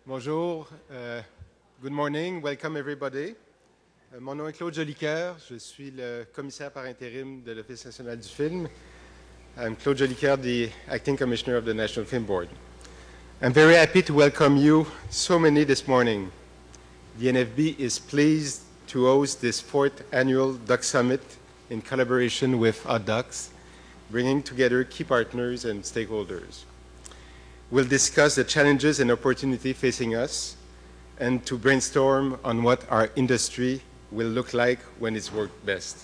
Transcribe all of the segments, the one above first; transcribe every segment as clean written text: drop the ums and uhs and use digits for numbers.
Bonjour, good morning, welcome everybody. Mon nom est Claude Jolicoeur, je suis le commissaire par intérim de l'Office national du film. I'm Claude Jolicoeur, the acting commissioner of the National Film Board. I'm very happy to welcome you, so many this morning. The NFB is pleased to host this 4th annual Duck Summit in collaboration with Hot Ducks, bringing together key partners and stakeholders. We'll discuss the challenges and opportunities facing us and to brainstorm on what our industry will look like when it's worked best.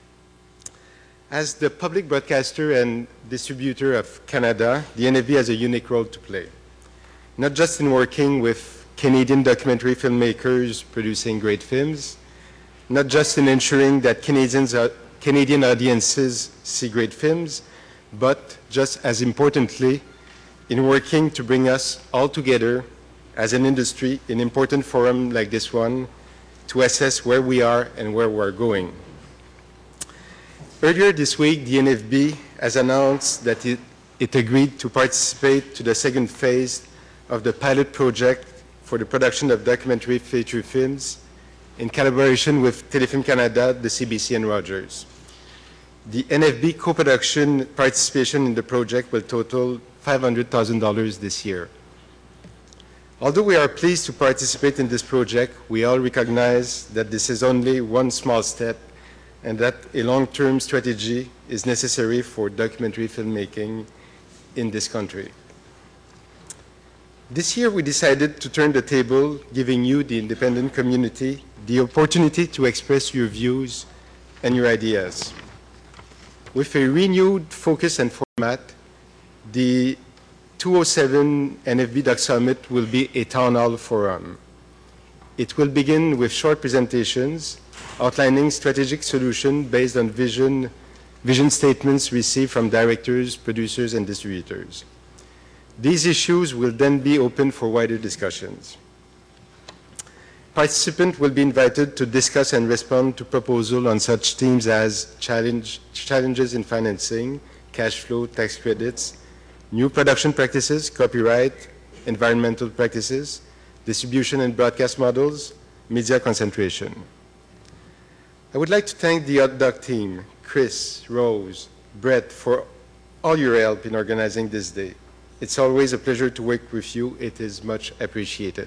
As the public broadcaster and distributor of Canada, the NFB has a unique role to play, not just in working with Canadian documentary filmmakers producing great films, not just in ensuring that Canadian audiences see great films, but just as importantly, in working to bring us all together as an industry in an important forum like this one to assess where we are and where we're going. Earlier this week, the NFB has announced that it agreed to participate to the second phase of the pilot project for the production of documentary feature films in collaboration with Telefilm Canada, the CBC, and Rogers. The NFB co-production participation in the project will total $500,000 this year. Although we are pleased to participate in this project, we all recognize that this is only one small step and that a long-term strategy is necessary for documentary filmmaking in this country. This year we decided to turn the table, giving you, the independent community, the opportunity to express your views and your ideas. With a renewed focus and format, the 207 NFB Duck Summit will be a town hall forum. It will begin with short presentations outlining strategic solutions based on vision statements received from directors, producers, and distributors. These issues will then be open for wider discussions. Participants will be invited to discuss and respond to proposals on such themes as challenges in financing, cash flow, tax credits, new production practices, copyright, environmental practices, distribution and broadcast models, media concentration. I would like to thank the Hot Duck team, Chris, Rose, Brett, for all your help in organizing this day. It's always a pleasure to work with you. It is much appreciated.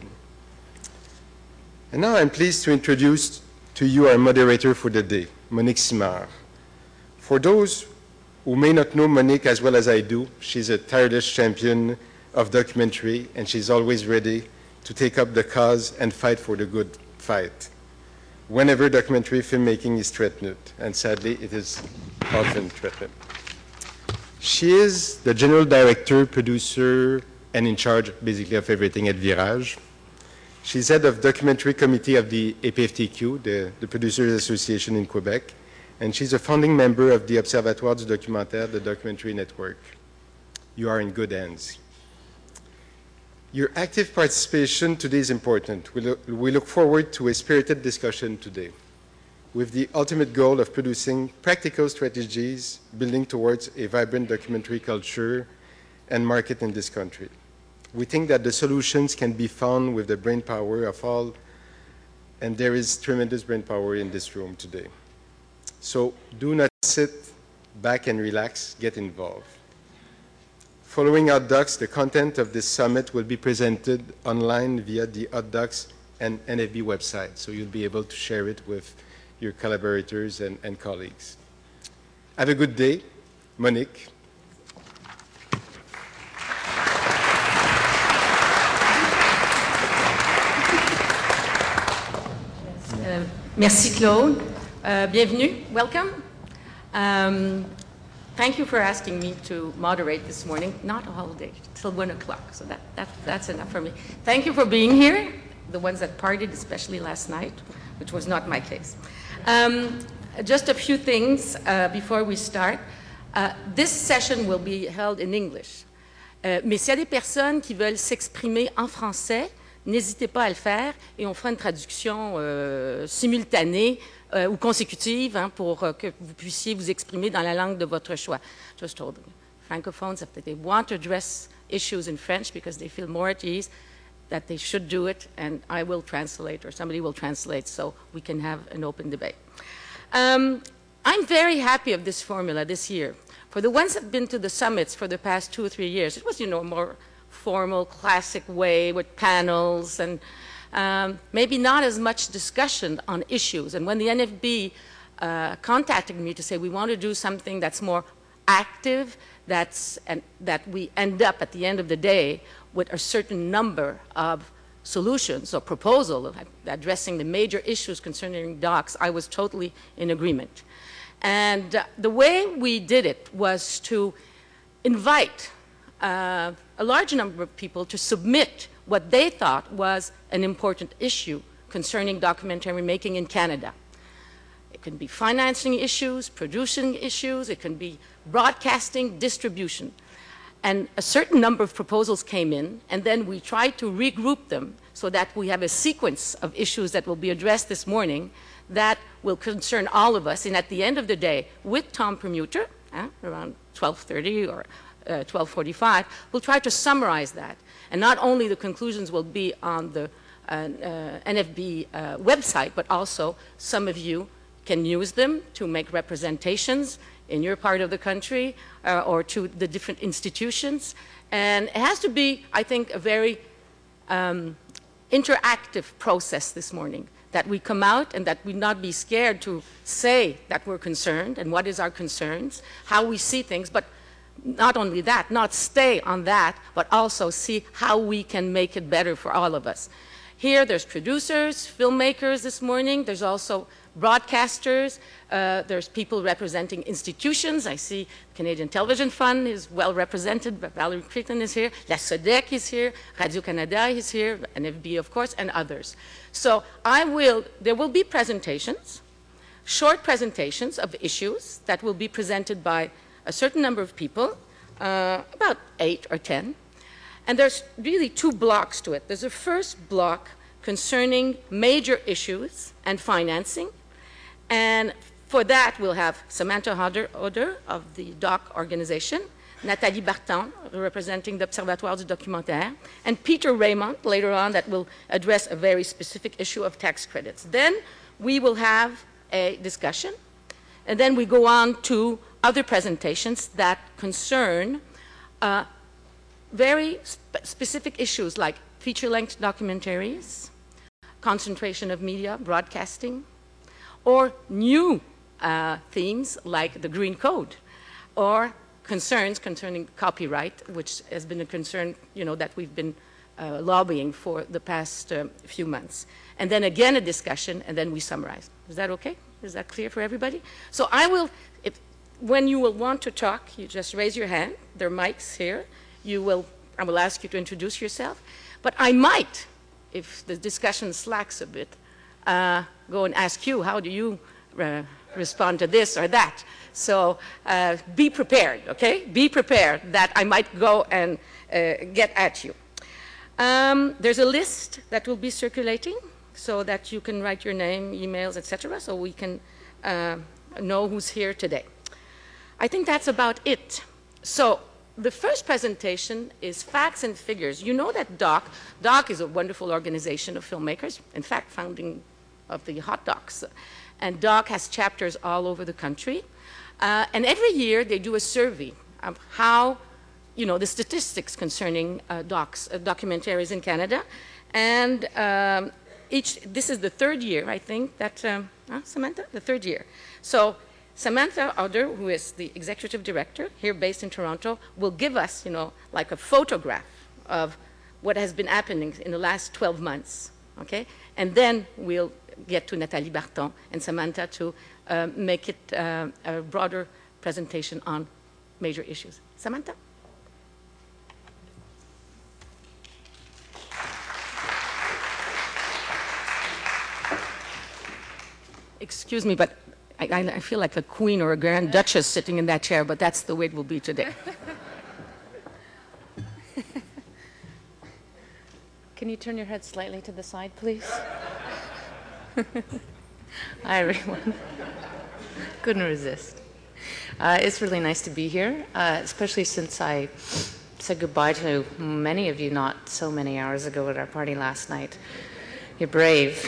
And now I'm pleased to introduce to you our moderator for the day, Monique Simard. For those who may not know Monique as well as I do, she's a tireless champion of documentary, and she's always ready to take up the cause and fight for the good fight whenever documentary filmmaking is threatened, and sadly it is often threatened. She is the general director, producer, and in charge basically of everything at Virage. She's head of documentary committee of the APFTQ, the Producers Association in Quebec, and she's a founding member of the Observatoire du Documentaire, the documentary network. You are in good hands. Your active participation today is important. We look forward to a spirited discussion today, with the ultimate goal of producing practical strategies building towards a vibrant documentary culture and market in this country. We think that the solutions can be found with the brain power of all, and there is tremendous brain power in this room today. So do not sit back and relax, get involved. Following Hot Ducks, the content of this summit will be presented online via the Hot Ducks and NFB website, so you'll be able to share it with your collaborators and colleagues. Have a good day. Monique. Merci Claude. Bienvenue. Welcome. Thank you for asking me to moderate this morning. Not all day, till 1 o'clock, so that's enough for me. Thank you for being here, the ones that partied, especially last night, which was not my case. Just a few things before we start. This session will be held in English. Mais s'il y a des personnes qui veulent s'exprimer en français, n'hésitez pas à le faire et on fera une traduction simultanée ou consécutive pour que vous puissiez vous exprimer dans la langue de votre choix. Just told them, francophones, if they want to address issues in French because they feel more at ease, that they should do it, and I will translate, or somebody will translate, so we can have an open debate. I'm very happy of this formula this year. For the ones that have been to the summits for the past 2 or 3 years, it was, you know, a more formal, classic way with panels and maybe not as much discussion on issues. And when the NFB contacted me to say we want to do something that's more active, that we end up at the end of the day with a certain number of solutions or proposals addressing the major issues concerning docks, I was totally in agreement. And the way we did it was to invite a large number of people to submit what they thought was an important issue concerning documentary making in Canada. It can be financing issues, producing issues, it can be broadcasting, distribution. And a certain number of proposals came in, and then we tried to regroup them so that we have a sequence of issues that will be addressed this morning that will concern all of us. And at the end of the day, with Tom Permuter, around 12:30 or 12:45, we'll try to summarize that. And not only the conclusions will be on the NFB website, but also some of you can use them to make representations in your part of the country or to the different institutions. And it has to be, I think, a very interactive process this morning, that we come out and that we not be scared to say that we're concerned and what is our concerns, how we see things, but not only that, not stay on that, but also see how we can make it better for all of us. Here, there's producers, filmmakers this morning. There's also broadcasters. There's people representing institutions. I see Canadian Television Fund is well represented. Valerie Crichton is here. La SODEC is here. Radio-Canada is here. NFB, of course, and others. So there will be presentations, short presentations of issues that will be presented by a certain number of people, about 8 or 10. And there's really 2 blocks to it. There's a first block concerning major issues and financing. And for that, we'll have Samantha Hodder of the DOC organization, Nathalie Barton, representing the Observatoire du Documentaire, and Peter Raymond, later on, that will address a very specific issue of tax credits. Then we will have a discussion, and then we go on to other presentations that concern very specific issues like feature-length documentaries, concentration of media, broadcasting, or new themes like the Green Code, or concerns concerning copyright, which has been a concern, you know, that we've been lobbying for the past few months. And then again a discussion, and then we summarize. Is that okay? Is that clear for everybody? So I will, when you will want to talk, you just raise your hand. There are mics here. I will ask you to introduce yourself. But I might, if the discussion slacks a bit, go and ask you, how do you respond to this or that? So be prepared, okay? Be prepared that I might go and get at you. There's a list that will be circulating so that you can write your name, emails, etc., so we can know who's here today. I think that's about it. So the first presentation is facts and figures. You know that DOC is a wonderful organization of filmmakers, in fact, founding of the Hot Docs. And DOC has chapters all over the country. And every year they do a survey of how, you know, the statistics concerning documentaries in Canada. And this is the 3rd year, I think, that, Samantha? The 3rd year. So Samantha Hodder, who is the executive director here based in Toronto, will give us, you know, like a photograph of what has been happening in the last 12 months, okay? And then we'll get to Nathalie Barton and Samantha to make it a broader presentation on major issues. Samantha? Excuse me, but I feel like a queen or a grand duchess sitting in that chair, but that's the way it will be today. Can you turn your head slightly to the side, please? Hi, everyone. Couldn't resist. It's really nice to be here, especially since I said goodbye to many of you not so many hours ago at our party last night. You're brave.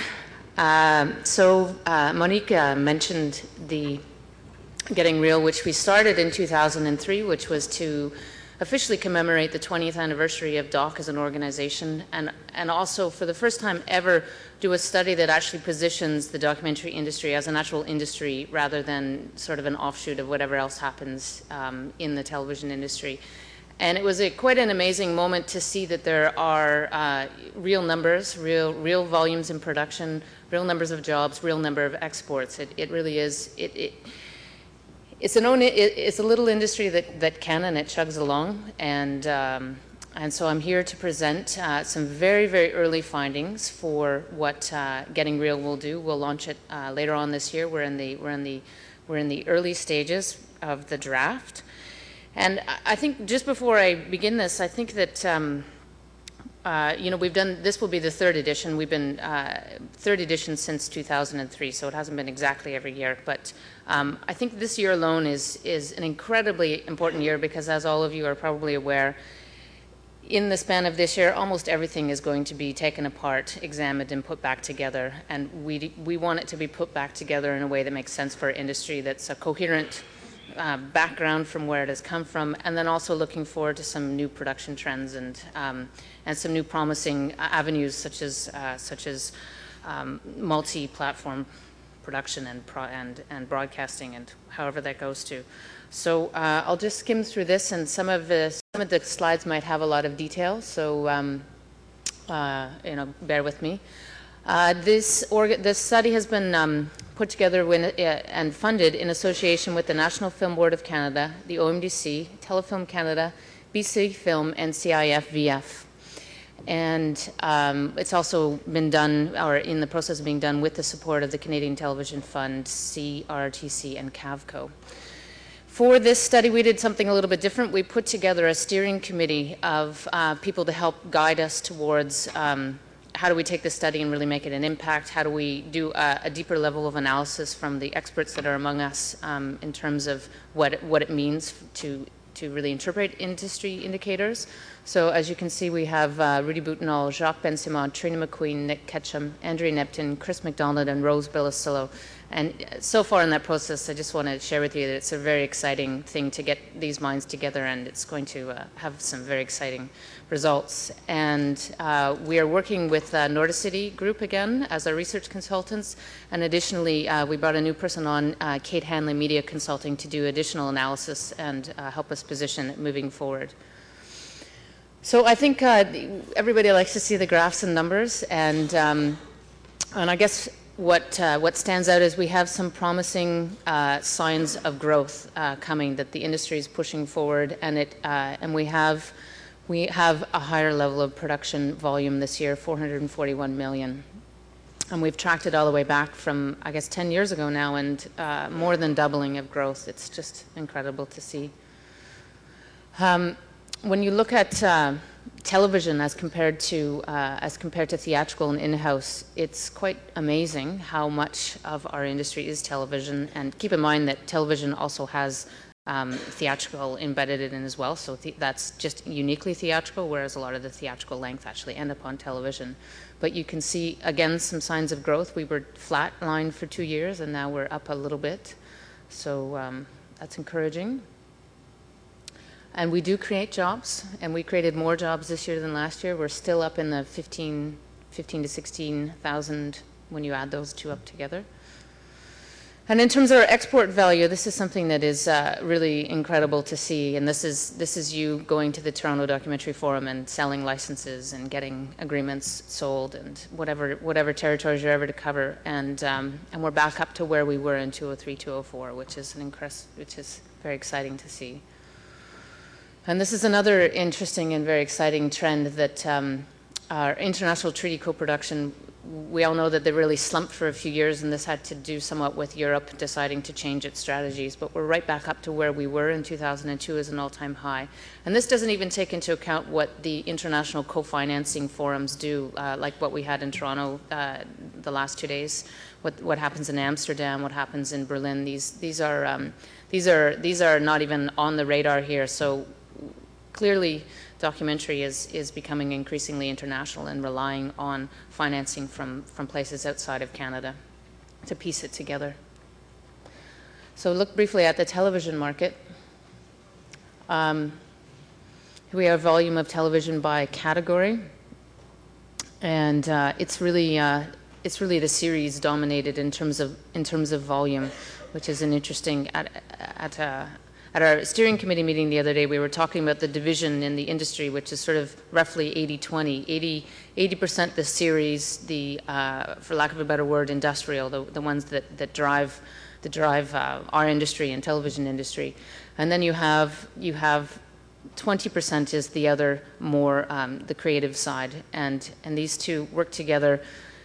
Monique mentioned the Getting Real, which we started in 2003, which was to officially commemorate the 20th anniversary of DOC as an organization, and also for the first time ever do a study that actually positions the documentary industry as an actual industry rather than sort of an offshoot of whatever else happens in the television industry. And it was quite an amazing moment to see that there are real numbers, real volumes in production, real numbers of jobs, real number of exports. It really is. It's a little industry that can, and it chugs along, and so I'm here to present some very, very early findings for what Getting Real will do. We'll launch it later on this year. We're in the early stages of the draft, and I think just before I begin this, I think that we've done. This will be the third edition. We've been third edition since 2003, so it hasn't been exactly every year, but. I think this year alone is an incredibly important year because, as all of you are probably aware, in the span of this year, almost everything is going to be taken apart, examined, and put back together. And we want it to be put back together in a way that makes sense for our industry, that's a coherent background from where it has come from, and then also looking forward to some new production trends and some new promising avenues such as multi-platform production and broadcasting, and however that goes to. So I'll just skim through this, and some of the slides might have a lot of detail, so bear with me. This study has been put together and funded in association with the National Film Board of Canada, the OMDC, Telefilm Canada, BC Film, and CIF-VF. And it's also been done, or in the process of being done, with the support of the Canadian Television Fund, CRTC, and CAVCO. For this study, we did something a little bit different. We put together a steering committee of people to help guide us towards how do we take this study and really make it an impact? How do we do a deeper level of analysis from the experts that are among us in terms of what it means to really interpret industry indicators. So as you can see, we have Rudy Boutinol, Jacques Ben-Simon, Trina McQueen, Nick Ketchum, Andrea Neptune, Chris McDonald, and Rose Bilasillo. And so far in that process, I just want to share with you that it's a very exciting thing to get these minds together, and it's going to have some very exciting results. And we are working with Nordicity Group again as our research consultants, and additionally, we brought a new person on, Kate Hanley Media Consulting, to do additional analysis and help us position it moving forward. So I think everybody likes to see the graphs and numbers, and I guess what stands out is we have some promising signs of growth coming, that the industry is pushing forward, and we have a higher level of production volume this year, 441 million. And we've tracked it all the way back from, I guess, 10 years ago now, and more than doubling of growth. It's just incredible to see. When you look at television as compared to theatrical and in-house, it's quite amazing how much of our industry is television. And keep in mind that television also has theatrical embedded in as well, so that's just uniquely theatrical, whereas a lot of the theatrical length actually end up on television. But you can see, again, some signs of growth. We were flatlined for 2 years, and now we're up a little bit. So that's encouraging. And we do create jobs, and we created more jobs this year than last year. We're still up in the 15 to 16,000 when you add those two up together. And in terms of our export value, this is something that is really incredible to see. And this is you going to the Toronto Documentary Forum and selling licenses and getting agreements sold and whatever territories you're ever to cover. And we're back up to where we were in 2003, 2004, which is very exciting to see. And this is another interesting and very exciting trend, that our international treaty co-production, we all know that they really slumped for a few years, and this had to do somewhat with Europe deciding to change its strategies. But we're right back up to where we were in 2002 as an all-time high. And this doesn't even take into account what the international co-financing forums do, like what we had in Toronto the last 2 days, what happens in Amsterdam, what happens in Berlin. These are not even on the radar here. So clearly, documentary is becoming increasingly international and relying on financing from places outside of Canada to piece it together. So look briefly at the television market. We have volume of television by category, and it's really the series dominated in terms of volume, which is an interesting. At our steering committee meeting the other day, we were talking about the division in the industry, which is sort of roughly 80-20. 80% the series, for lack of a better word, industrial, the ones that drive our industry and television industry, and then you have 20% is the other, more the creative side, and these two work together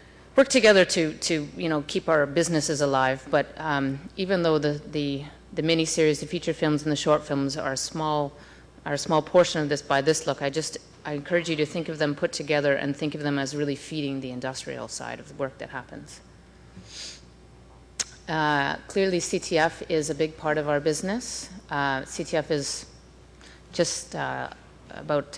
to keep our businesses alive. But even though the miniseries, the feature films, and the short films are a small portion of this by this look, I encourage you to think of them put together and think of them as really feeding the industrial side of the work that happens. Clearly, CTF is a big part of our business. CTF is just about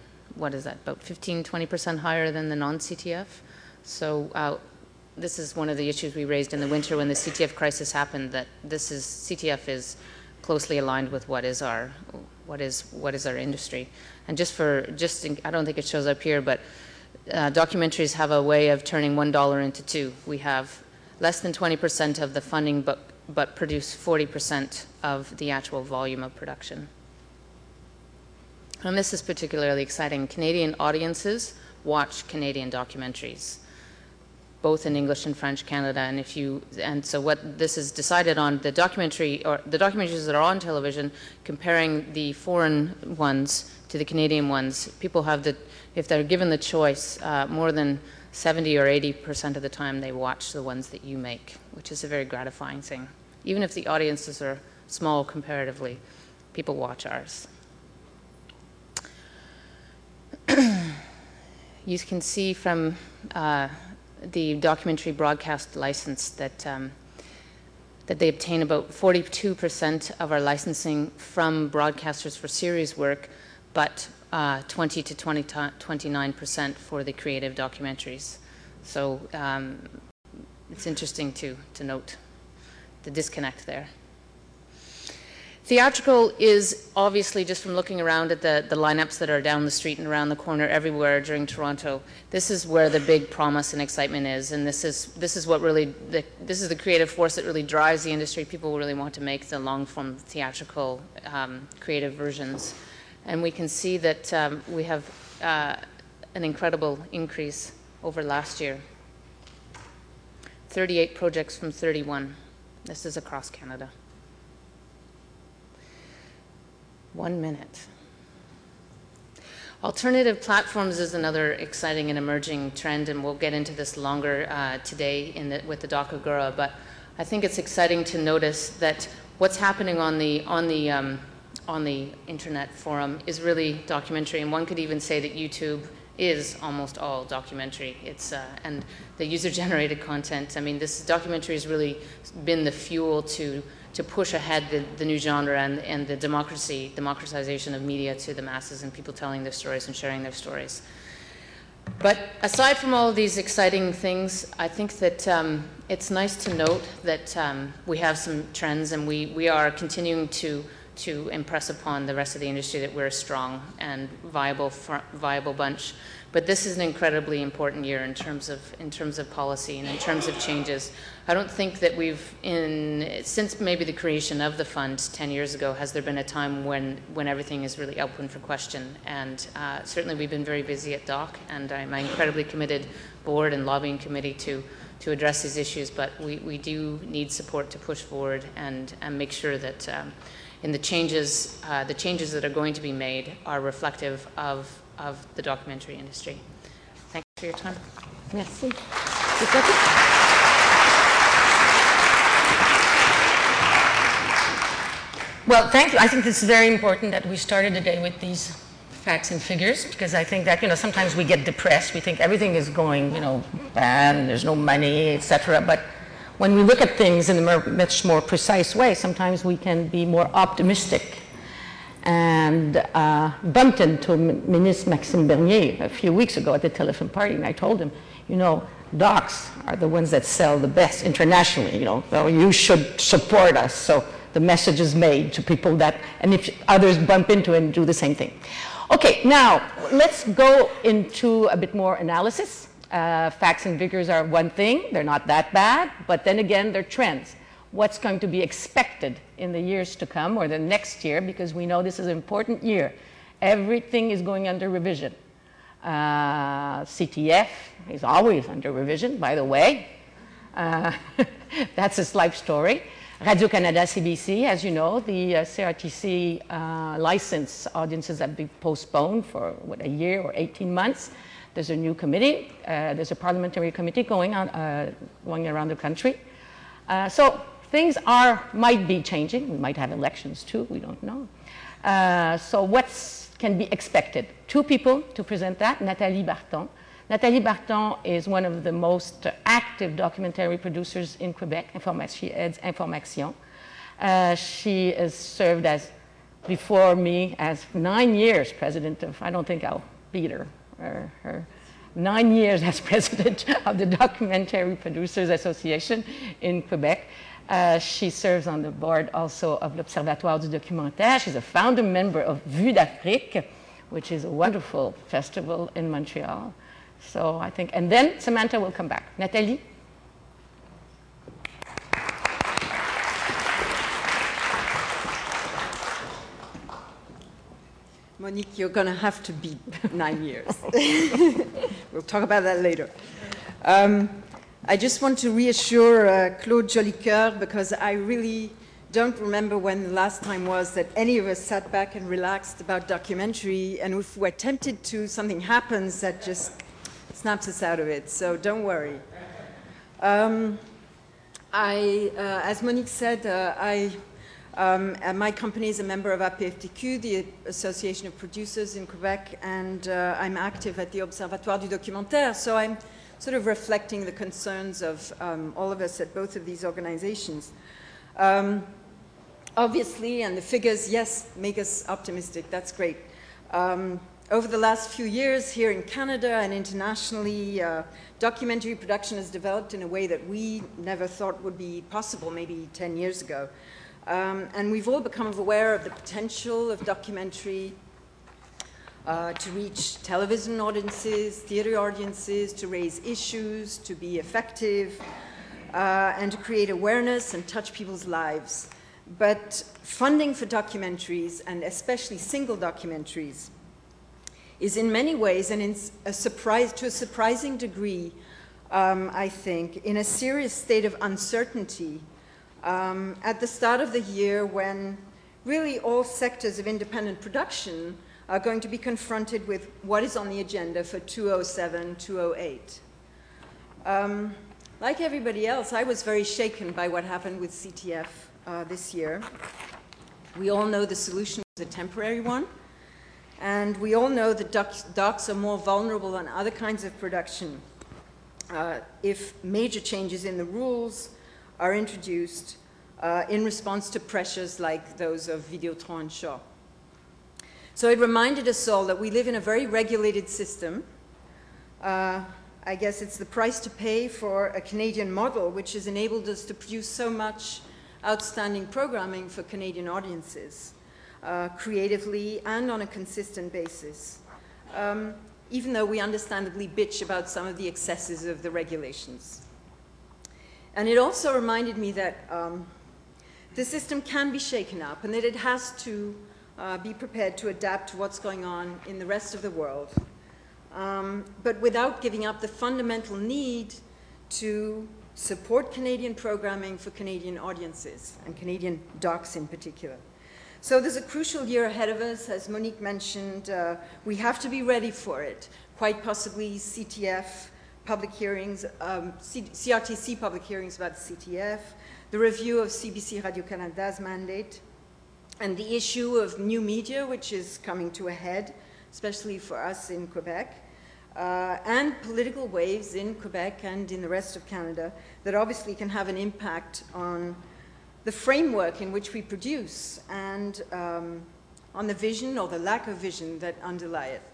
15-20% higher than the non-CTF. So this is one of the issues we raised in the winter when the CTF crisis happened. That CTF is closely aligned with what is our industry. And I don't think it shows up here, but documentaries have a way of turning $1 into $2. We have less than 20% of the funding, but produce 40% of the actual volume of production. And this is particularly exciting. Canadian audiences watch Canadian documentaries, both in English and French Canada. And so what this is decided on, the documentaries that are on television, comparing the foreign ones to the Canadian ones, people have if they're given the choice, more than 70 or 80% of the time they watch the ones that you make, which is a very gratifying thing. Even if the audiences are small comparatively, people watch ours. You can see from the documentary broadcast license that they obtain about 42% of our licensing from broadcasters for series work, but 20 to 29% for the creative documentaries. So it's interesting to note the disconnect there. Theatrical is obviously, just from looking around at the lineups that are down the street and around the corner everywhere during Toronto, this is where the big promise and excitement is, and this is what really this is the creative force that really drives the industry. People really want to make the long-form theatrical creative versions, and we can see that we have an incredible increase over last year. 38 projects from 31. This is across Canada. 1 minute. Alternative platforms is another exciting and emerging trend, and we'll get into this longer today with the Doc Agora. But I think it's exciting to notice that what's happening on the internet forum is really documentary, and one could even say that YouTube is almost all documentary. It's and the user-generated content. I mean, this documentary has really been the fuel to push ahead the new genre and the democratization of media to the masses and people telling their stories and sharing their stories. But aside from all of these exciting things, I think that it's nice to note that we have some trends, and we are continuing to impress upon the rest of the industry that we're a strong and viable bunch. But this is an incredibly important year in terms of policy and in terms of changes. I don't think that since maybe the creation of the fund 10 years ago, has there been a time when everything is really open for question. And certainly we've been very busy at DOC, and I'm an incredibly committed board and lobbying committee to address these issues. But we do need support to push forward and make sure that in the changes that are going to be made are reflective of the documentary industry. Thank you for your time. Merci. Well, thank you. I think it's very important that we started the day with these facts and figures, because I think that, sometimes we get depressed. We think everything is going, bad, and there's no money, etc. But when we look at things in a much more precise way, sometimes we can be more optimistic. and bumped into Minister Maxime Bernier a few weeks ago at the telephone party, and I told him, you know, docs are the ones that sell the best internationally, you know, so you should support us. So the message is made to people that, and if others bump into it and do the same thing. Okay, now let's go into a bit more analysis. Facts and figures are one thing, they're not that bad, but then again, they're trends. What's going to be expected in the years to come or the next year, because we know this is an important year. Everything is going under revision. CTF is always under revision, by the way. That's its life story. Radio-Canada CBC, as you know, the CRTC license audiences have been postponed for, what, a year or 18 months. There's a new committee. There's a parliamentary committee going around the country. So things might be changing. We might have elections too. We don't know. So what can be expected? Two people to present that. Nathalie Barton. Nathalie Barton is one of the most active documentary producers in Quebec. She heads Information. She has served as, before me, as 9 years president of, I don't think I'll beat her 9 years as president of the Documentary Producers Association in Quebec. She serves on the board also of l'Observatoire du Documentaire. She's a founder member of Vue d'Afrique, which is a wonderful festival in Montreal. So I think, and then Samantha will come back. Nathalie? Monique, you're going to have to beat 9 years. We'll talk about that later. I just want to reassure Claude Jolicoeur, because I really don't remember when the last time was that any of us sat back and relaxed about documentary, and if we're tempted to, something happens that just snaps us out of it, so don't worry. As Monique said, my company is a member of APFTQ, the Association of Producers in Quebec, and I'm active at the Observatoire du Documentaire, so I'm sort of reflecting the concerns of all of us at both of these organizations. Obviously, and the figures, yes, make us optimistic, that's great. Over the last few years here in Canada and internationally, documentary production has developed in a way that we never thought would be possible maybe 10 years ago. And we've all become aware of the potential of documentary to reach television audiences, theater audiences, to raise issues, to be effective, and to create awareness and touch people's lives. But funding for documentaries, and especially single documentaries, is in many ways, and to a surprising degree, I think, in a serious state of uncertainty at the start of the year, when really all sectors of independent production are going to be confronted with what is on the agenda for 2007, 2008. Like everybody else, I was very shaken by what happened with CTF this year. We all know the solution is a temporary one, and we all know that docs are more vulnerable than other kinds of production if major changes in the rules are introduced in response to pressures like those of Videotron and Shaw. So it reminded us all that we live in a very regulated system. I guess it's the price to pay for a Canadian model which has enabled us to produce so much outstanding programming for Canadian audiences, creatively and on a consistent basis, even though we understandably bitch about some of the excesses of the regulations. And it also reminded me that the system can be shaken up and that it has to be prepared to adapt to what's going on in the rest of the world, but without giving up the fundamental need to support Canadian programming for Canadian audiences, and Canadian docs in particular. So there's a crucial year ahead of us, as Monique mentioned. We have to be ready for it. Quite possibly CTF public hearings, CRTC public hearings about the CTF, the review of CBC Radio-Canada's mandate, and the issue of new media, which is coming to a head, especially for us in Quebec, and political waves in Quebec and in the rest of Canada that obviously can have an impact on the framework in which we produce and on the vision or the lack of vision that underlie it.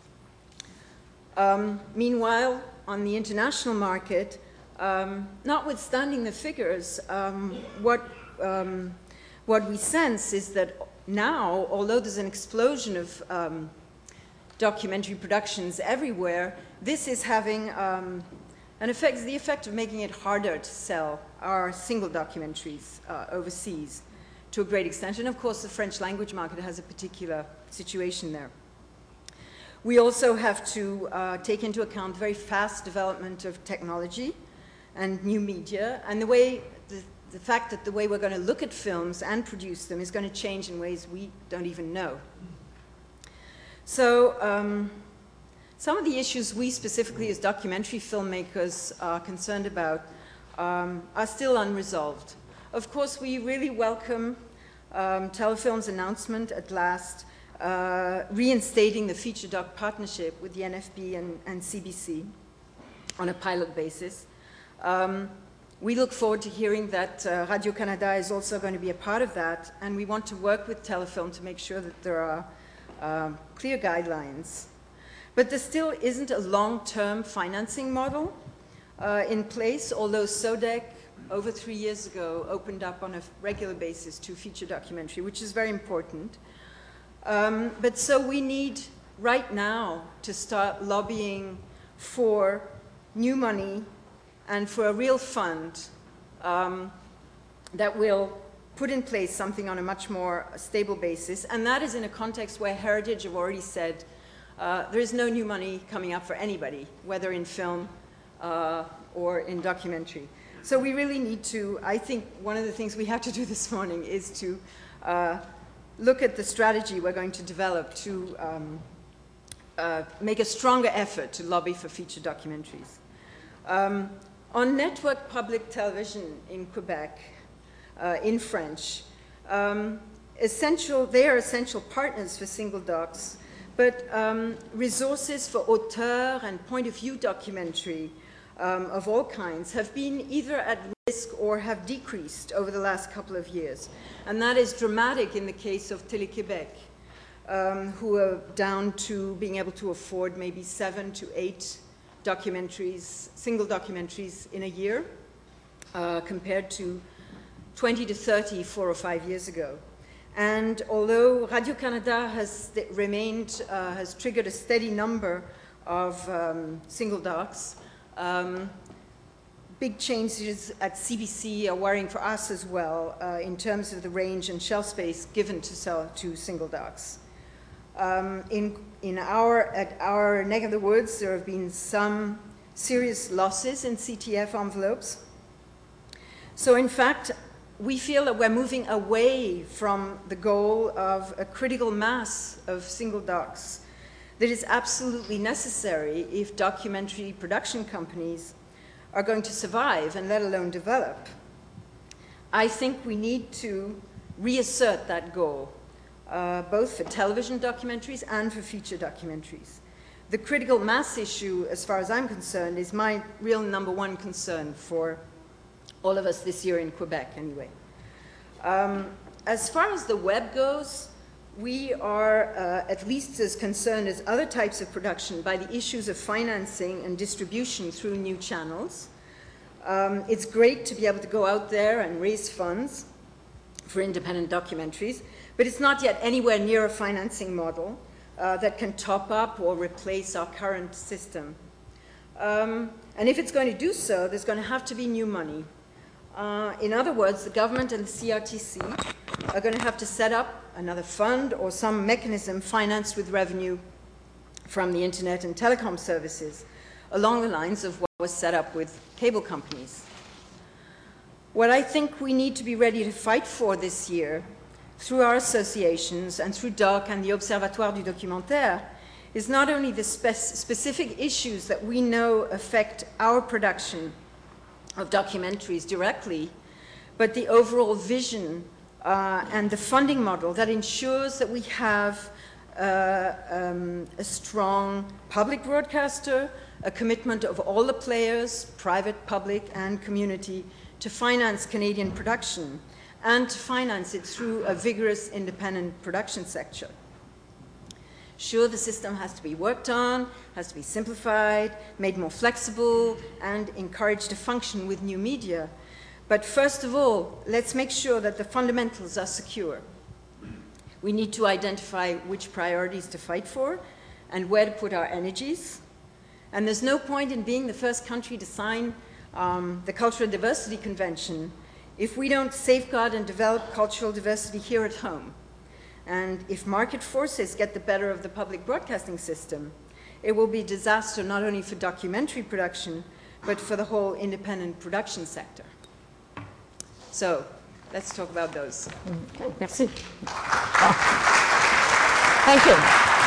Meanwhile, on the international market, notwithstanding the figures, what we sense is that now, although there's an explosion of documentary productions everywhere, this is having the effect of making it harder to sell our single documentaries overseas to a great extent. And of course, the French language market has a particular situation there. We also have to take into account the very fast development of technology and new media, and the fact that the way we're going to look at films and produce them is going to change in ways we don't even know. So some of the issues we specifically as documentary filmmakers are concerned about are still unresolved. Of course, we really welcome Telefilm's announcement at last reinstating the feature doc partnership with the NFB and CBC on a pilot basis. We look forward to hearing that Radio-Canada is also going to be a part of that, and we want to work with Telefilm to make sure that there are clear guidelines. But there still isn't a long-term financing model in place, although SODEC, over 3 years ago, opened up on a regular basis to feature documentary, which is very important. But so we need, right now, to start lobbying for new money and for a real fund that will put in place something on a much more stable basis. And that is in a context where Heritage have already said there is no new money coming up for anybody, whether in film or in documentary. So we really need to, I think one of the things we have to do this morning is to look at the strategy we're going to develop to make a stronger effort to lobby for feature documentaries. On network public television in Quebec, in French, they are essential partners for single docs, but resources for auteur and point of view documentary of all kinds have been either at risk or have decreased over the last couple of years. And that is dramatic in the case of Télé-Québec, who are down to being able to afford maybe 7 to 8 documentaries, single documentaries in a year, compared to 20 to 30 4 or 5 years ago. And although Radio-Canada has triggered a steady number of single docs, big changes at CBC are worrying for us as well in terms of the range and shelf space given to single docs. At our neck of the woods, there have been some serious losses in CTF envelopes. So in fact, we feel that we're moving away from the goal of a critical mass of single docs that is absolutely necessary if documentary production companies are going to survive and let alone develop. I think we need to reassert that goal, both for television documentaries and for feature documentaries. The critical mass issue, as far as I'm concerned, is my real #1 concern for all of us this year in Quebec, anyway. As far as the web goes, we are at least as concerned as other types of production by the issues of financing and distribution through new channels. It's great to be able to go out there and raise funds for independent documentaries, but it's not yet anywhere near a financing model that can top up or replace our current system. And if it's going to do so, there's going to have to be new money. In other words, the government and the CRTC are going to have to set up another fund or some mechanism financed with revenue from the internet and telecom services, along the lines of what was set up with cable companies. What I think we need to be ready to fight for this year, through our associations and through DOC and the Observatoire du Documentaire, is not only the specific issues that we know affect our production of documentaries directly, but the overall vision and the funding model that ensures that we have a strong public broadcaster, a commitment of all the players, private, public, and community, to finance Canadian production, and to finance it through a vigorous independent production sector. Sure, the system has to be worked on, has to be simplified, made more flexible, and encouraged to function with new media. But first of all, let's make sure that the fundamentals are secure. We need to identify which priorities to fight for and where to put our energies. And there's no point in being the first country to sign the Cultural Diversity Convention if we don't safeguard and develop cultural diversity here at home. And if market forces get the better of the public broadcasting system, it will be a disaster not only for documentary production, but for the whole independent production sector. So, let's talk about those. Okay, merci. Thank you.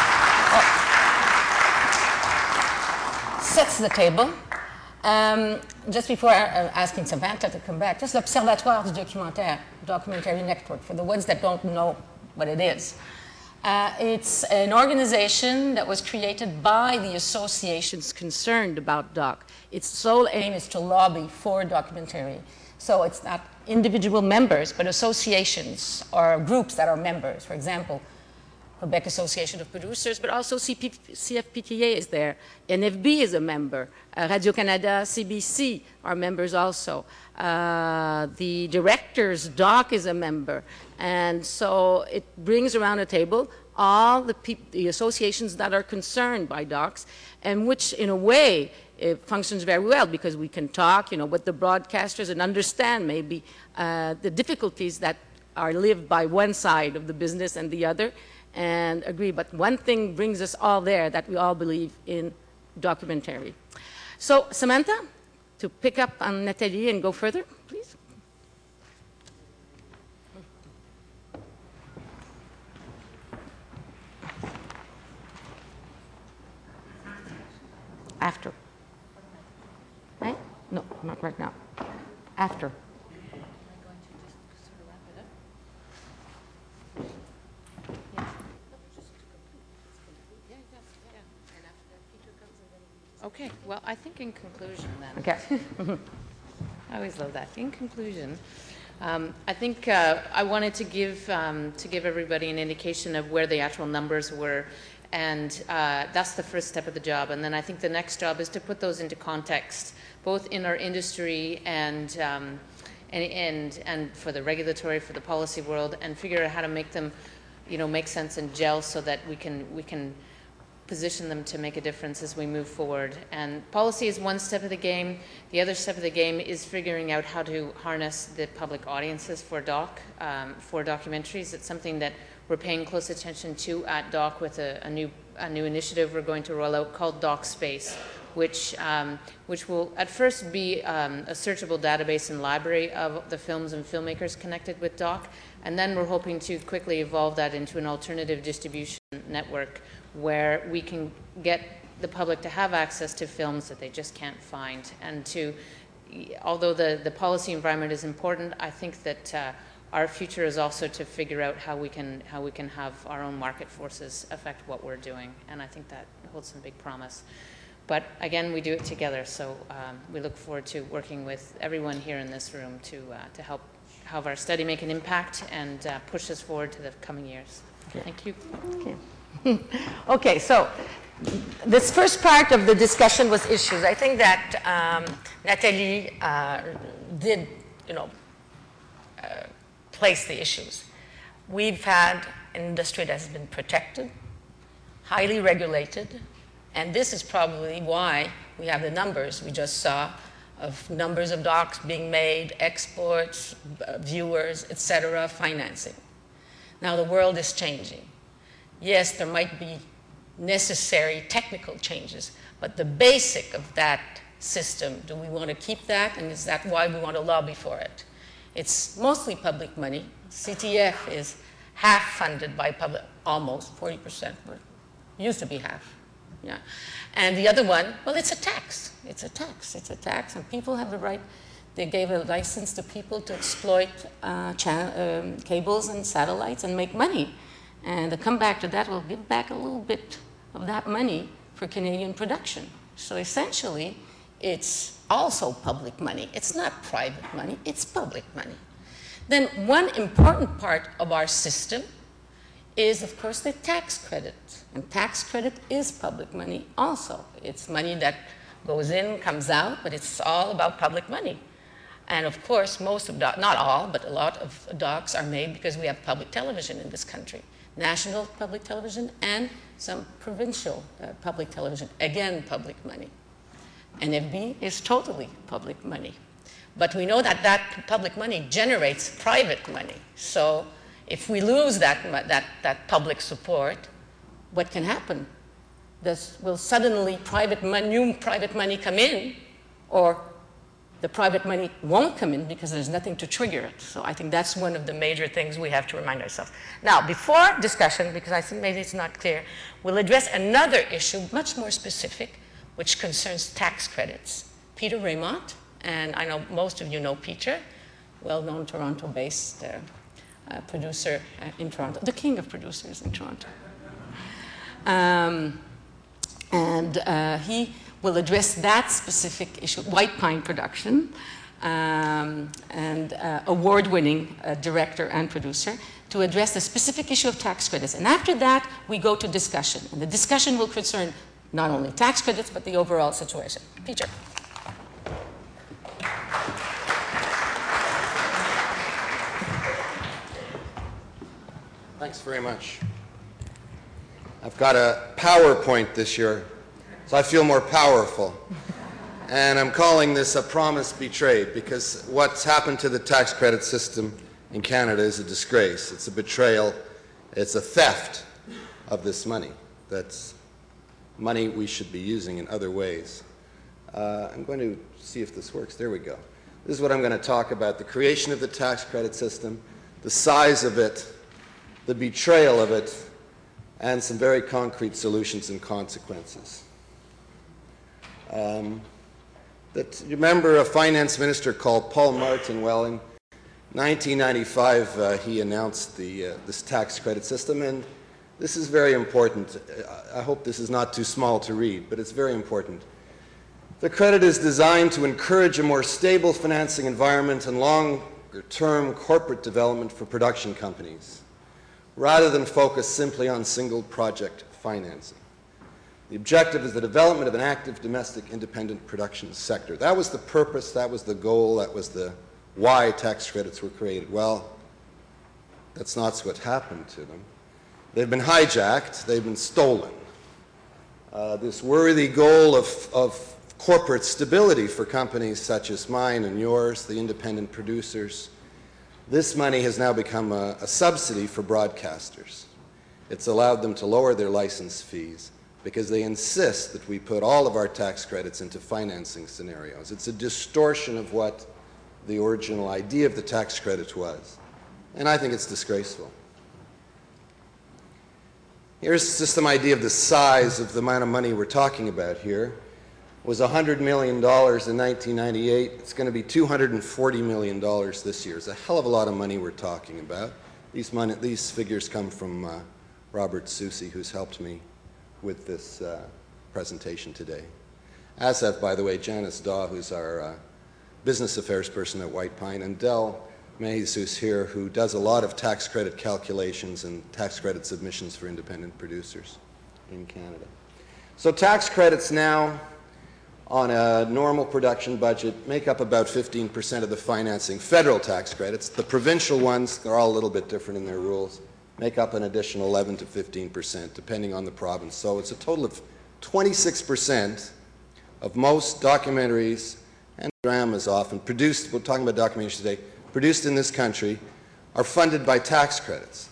Sets the table. Just before asking Samantha to come back, just l'Observatoire du Documentaire, Documentary Network, for the ones that don't know what it is. It's an organization that was created by the associations concerned about doc. Its sole aim is to lobby for documentary. So it's not individual members, but associations or groups that are members. For example, Quebec Association of Producers, but also CFPTA is there. NFB is a member. Radio-Canada, CBC are members also. The directors, DOC is a member. And so it brings around a table all the associations that are concerned by docs, and which in a way it functions very well because we can talk, with the broadcasters and understand maybe the difficulties that are lived by one side of the business and the other, and agree. But one thing brings us all there, that we all believe in documentary. So, Samantha, to pick up on Nathalie and go further, please. After. Right? No, not right now. After. Okay, well, I think in conclusion then. Okay. I always love that. In conclusion, I think I wanted to give everybody an indication of where the actual numbers were, and that's the first step of the job. And then I think the next job is to put those into context, both in our industry and for the regulatory, for the policy world, and figure out how to make them, make sense and gel so that we can position them to make a difference as we move forward. And policy is one step of the game. The other step of the game is figuring out how to harness the public audiences for documentaries. It's something that we're paying close attention to at DOC with a new initiative we're going to roll out called Doc Space, which will at first be a searchable database and library of the films and filmmakers connected with DOC, and then we're hoping to quickly evolve that into an alternative distribution network where we can get the public to have access to films that they just can't find. And although the policy environment is important, I think that our future is also to figure out how we can have our own market forces affect what we're doing, and I think that holds some big promise. But again, we do it together, so we look forward to working with everyone here in this room to help have our study make an impact and push us forward to the coming years. Okay. Thank you. Okay. Okay, so this first part of the discussion was issues. I think that Nathalie did, place the issues. We've had an industry that has been protected, highly regulated, and this is probably why we have the numbers we just saw of numbers of docs being made, exports, viewers, etc., financing. Now the world is changing. Yes, there might be necessary technical changes, but the basic of that system, do we want to keep that, and is that why we want to lobby for it? It's mostly public money. CTF is half funded by public, almost 40%, but used to be half. Yeah. And the other one, well, it's a tax. It's a tax. It's a tax, and people have the right. They gave a license to people to exploit cables and satellites and make money. And the comeback to that will give back a little bit of that money for Canadian production. So essentially, it's also public money. It's not private money, it's public money. Then one important part of our system is, of course, the tax credit. And tax credit is public money also. It's money that goes in, comes out, but it's all about public money. And of course, most of not all, but a lot of docs are made because we have public television in this country. National public television and some provincial public television. Again, public money. NFB is totally public money. But we know that that public money generates private money. So if we lose that public support, what can happen? Will suddenly new private money come in, or the private money won't come in because there's nothing to trigger it. So I think that's one of the major things we have to remind ourselves. Now, before discussion, because I think maybe it's not clear, we'll address another issue, much more specific, which concerns tax credits. Peter Raymond, and I know most of you know Peter, well-known Toronto-based producer in Toronto, the king of producers in Toronto. He will address that specific issue, White Pine Production, and award-winning director and producer, to address the specific issue of tax credits. And after that, we go to discussion. And the discussion will concern not only tax credits, but the overall situation. Peter. Thanks very much. I've got a PowerPoint this year, so I feel more powerful. And I'm calling this a promise betrayed, because what's happened to the tax credit system in Canada is a disgrace. It's a betrayal. It's a theft of this money. That's money we should be using in other ways. I'm going to see if this works. There we go. This is what I'm going to talk about: the creation of the tax credit system, the size of it, the betrayal of it, and some very concrete solutions and consequences. You remember a finance minister called Paul Martin? Well, in 1995, he announced this tax credit system, and this is very important. I hope this is not too small to read, but it's very important. The credit is designed to encourage a more stable financing environment and longer-term corporate development for production companies, rather than focus simply on single project financing. The objective is the development of an active domestic independent production sector. That was the purpose, that was the goal, that was the why tax credits were created. Well, that's not what happened to them. They've been hijacked, they've been stolen. This worthy goal of corporate stability for companies such as mine and yours, the independent producers, this money has now become a subsidy for broadcasters. It's allowed them to lower their license fees because they insist that we put all of our tax credits into financing scenarios. It's a distortion of what the original idea of the tax credit was. And I think it's disgraceful. Here's just some idea of the size of the amount of money we're talking about here. It was $100 million in 1998. It's going to be $240 million this year. It's a hell of a lot of money we're talking about. These figures come from Robert Soucy, who's helped me with this presentation today. As have, by the way, Janice Daw, who's our business affairs person at White Pine, and Del Mays, who's here, who does a lot of tax credit calculations and tax credit submissions for independent producers in Canada. So tax credits now, on a normal production budget, make up about 15% of the financing. Federal tax credits, the provincial ones, they're all a little bit different in their rules, make up an additional 11 to 15%, depending on the province. So it's a total of 26% of most documentaries and dramas often produced, we're talking about documentaries today, produced in this country, are funded by tax credits.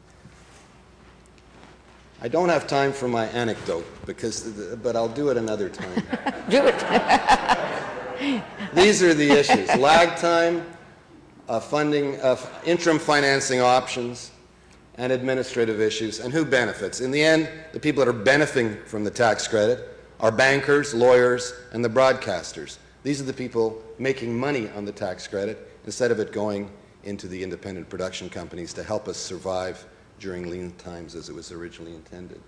I don't have time for my anecdote, but I'll do it another time. Do it. These are the issues: lag time, funding, interim financing options, and administrative issues, and who benefits. In the end, the people that are benefiting from the tax credit are bankers, lawyers, and the broadcasters. These are the people making money on the tax credit instead of it going into the independent production companies to help us survive during lean times as it was originally intended.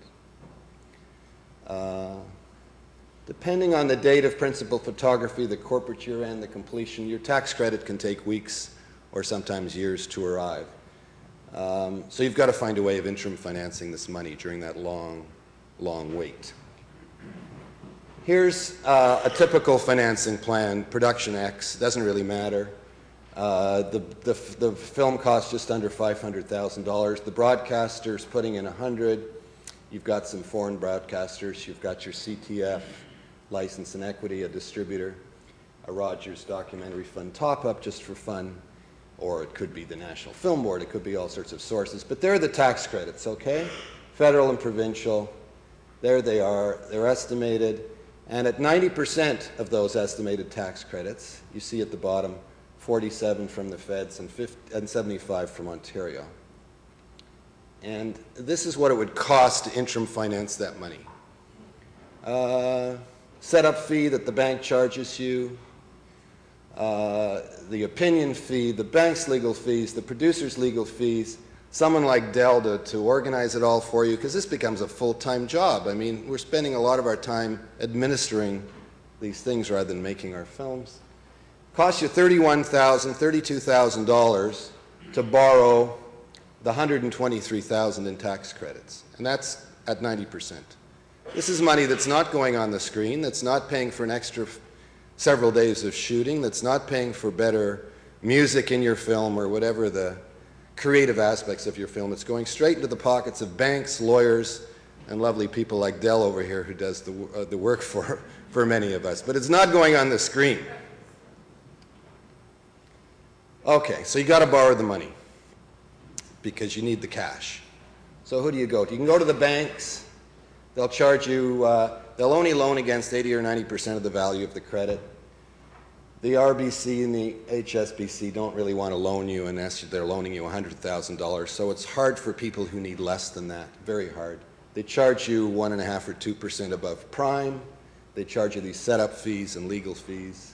Depending on the date of principal photography, the corporate year end, the completion, your tax credit can take weeks or sometimes years to arrive. So you've got to find a way of interim financing this money during that long, long wait. Here's a typical financing plan, production X, doesn't really matter. The film costs just under $500,000. The broadcaster's putting in 100. You've got some foreign broadcasters. You've got your CTF, license and equity, a distributor, a Rogers Documentary Fund top-up just for fun, or it could be the National Film Board. It could be all sorts of sources. But they're the tax credits, okay? Federal and provincial. There they are. They're estimated. And at 90% of those estimated tax credits, you see at the bottom, 47 from the feds and 75 from Ontario. And this is what it would cost to interim finance that money. Setup fee that the bank charges you, the opinion fee, the bank's legal fees, the producer's legal fees, someone like Dell to organize it all for you, because this becomes a full-time job. I mean, we're spending a lot of our time administering these things rather than making our films. Costs you $31,000, $32,000 to borrow the $123,000 in tax credits, and that's at 90%. This is money that's not going on the screen, that's not paying for an extra several days of shooting, that's not paying for better music in your film or whatever the creative aspects of your film. It's going straight into the pockets of banks, lawyers, and lovely people like Dell over here who does the work for many of us. But it's not going on the screen. Okay, so you got to borrow the money because you need the cash. So who do you go to? You can go to the banks. They'll charge you, they'll only loan against 80 or 90% of the value of the credit. The RBC and the HSBC don't really want to loan you unless they're loaning you $100,000. So it's hard for people who need less than that, very hard. They charge you 1.5 or 2% above prime. They charge you these setup fees and legal fees.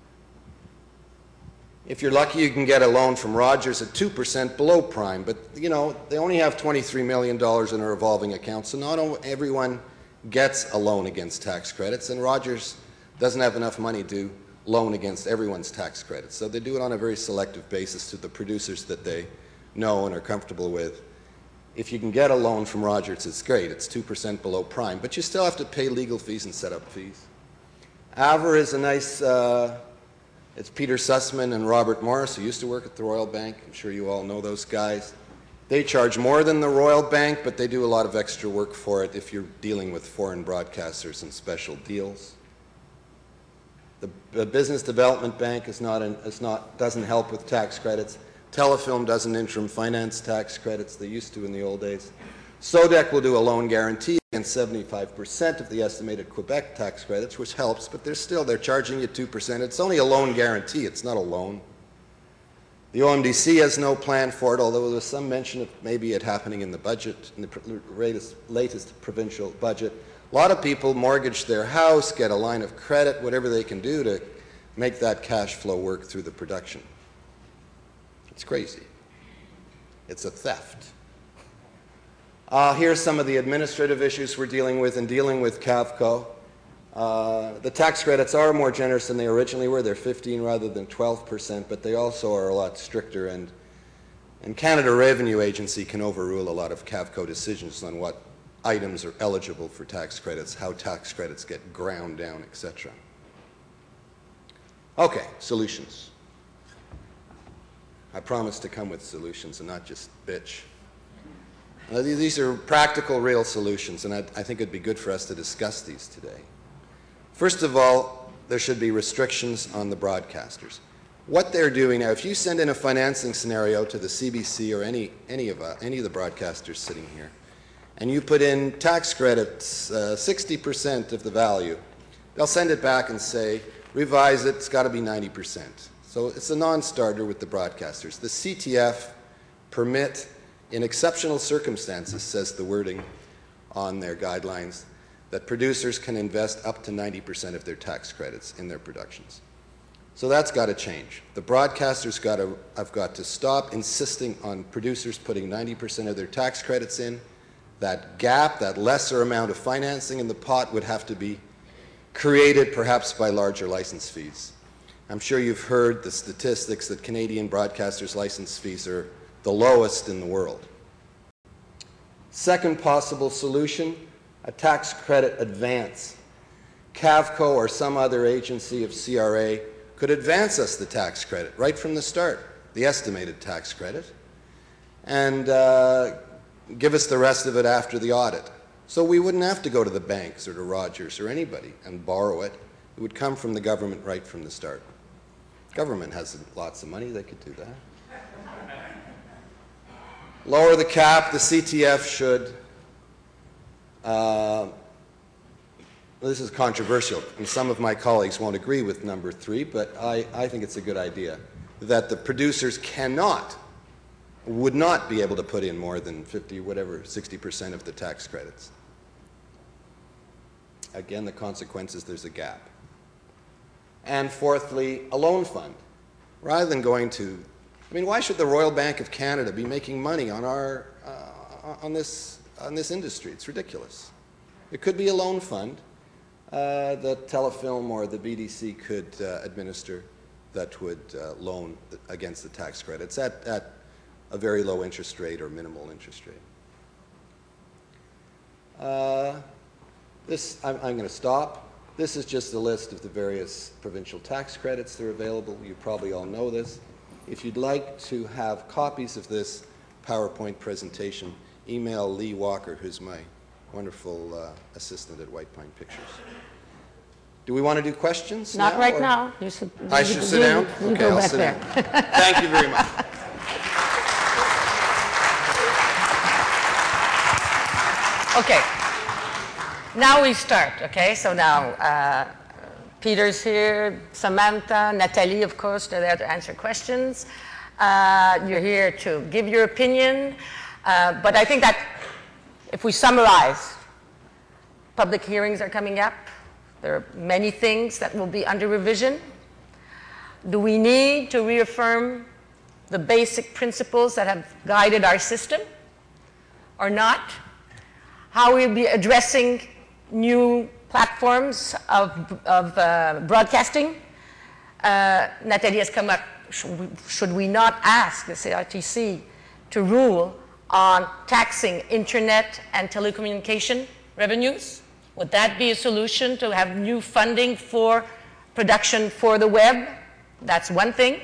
If you're lucky, you can get a loan from Rogers at 2% below prime, but you know, they only have $23 million in a revolving account, so not everyone gets a loan against tax credits, and Rogers doesn't have enough money to loan against everyone's tax credits. So they do it on a very selective basis to the producers that they know and are comfortable with. If you can get a loan from Rogers, it's great. It's 2% below prime, but you still have to pay legal fees and setup fees. Aver is a nice, it's Peter Sussman and Robert Morris, who used to work at the Royal Bank. I'm sure you all know those guys. They charge more than the Royal Bank, but they do a lot of extra work for it if you're dealing with foreign broadcasters and special deals. The Business Development Bank doesn't help with tax credits. Telefilm doesn't interim finance tax credits. They used to in the old days. SODEC will do a loan guarantee against 75% of the estimated Quebec tax credits, which helps, but they're charging you 2%. It's only a loan guarantee. It's not a loan. The OMDC has no plan for it, although there's some mention of maybe it happening in the budget, in the latest provincial budget. A lot of people mortgage their house, get a line of credit, whatever they can do to make that cash flow work through the production. It's crazy. It's a theft. Here's some of the administrative issues we're dealing with in dealing with CAVCO. The tax credits are more generous than they originally were. They're 15 rather than 12%, but they also are a lot stricter, and Canada Revenue Agency can overrule a lot of CAVCO decisions on what items are eligible for tax credits, how tax credits get ground down, etc. Okay, solutions. I promise to come with solutions and not just bitch. These are practical, real solutions, and I think it'd be good for us to discuss these today. First of all, there should be restrictions on the broadcasters. What they're doing now, if you send in a financing scenario to the CBC or any of the broadcasters sitting here, and you put in tax credits, 60% of the value, they'll send it back and say, revise it, it's got to be 90%. So it's a non-starter with the broadcasters. The CTF permit, in exceptional circumstances, says the wording on their guidelines, that producers can invest up to 90% of their tax credits in their productions. So that's got to change. The broadcasters have got to stop insisting on producers putting 90% of their tax credits in. That gap, that lesser amount of financing in the pot would have to be created perhaps by larger license fees. I'm sure you've heard the statistics that Canadian broadcasters' license fees are the lowest in the world. Second possible solution, a tax credit advance. CAVCO or some other agency of CRA could advance us the tax credit right from the start, the estimated tax credit, and give us the rest of it after the audit. So we wouldn't have to go to the banks or to Rogers or anybody and borrow it. It would come from the government right from the start. Government has lots of money, they could do that. Lower the cap, the CTF should. This is controversial, and some of my colleagues won't agree with number 3, but I think it's a good idea, that the producers would not be able to put in more than 50, whatever, 60% of the tax credits. Again, the consequence is there's a gap. And fourthly, a loan fund. Rather than going to, I mean, why should the Royal Bank of Canada be making money on on this industry? It's ridiculous. It could be a loan fund that Telefilm or the BDC could administer that would loan against the tax credits at a very low interest rate or minimal interest rate. I'm going to stop. This is just a list of the various provincial tax credits that are available. You probably all know this. If you'd like to have copies of this PowerPoint presentation, email Lee Walker, who's my wonderful assistant at White Pine Pictures. Do we want to do questions Not now, right or? now. I should sit down? You Okay, go I'll back sit there. down. Thank you very much. Okay. Now we start, okay? So now Peter's here, Samantha, Nathalie, of course, they're there to answer questions. You're here to give your opinion. But I think that if we summarize, public hearings are coming up. There are many things that will be under revision. Do we need to reaffirm the basic principles that have guided our system or not? How we'll be addressing new platforms of broadcasting. Nathalie has come up, should we not ask the CRTC to rule on taxing internet and telecommunication revenues? Would that be a solution to have new funding for production for the web? That's one thing.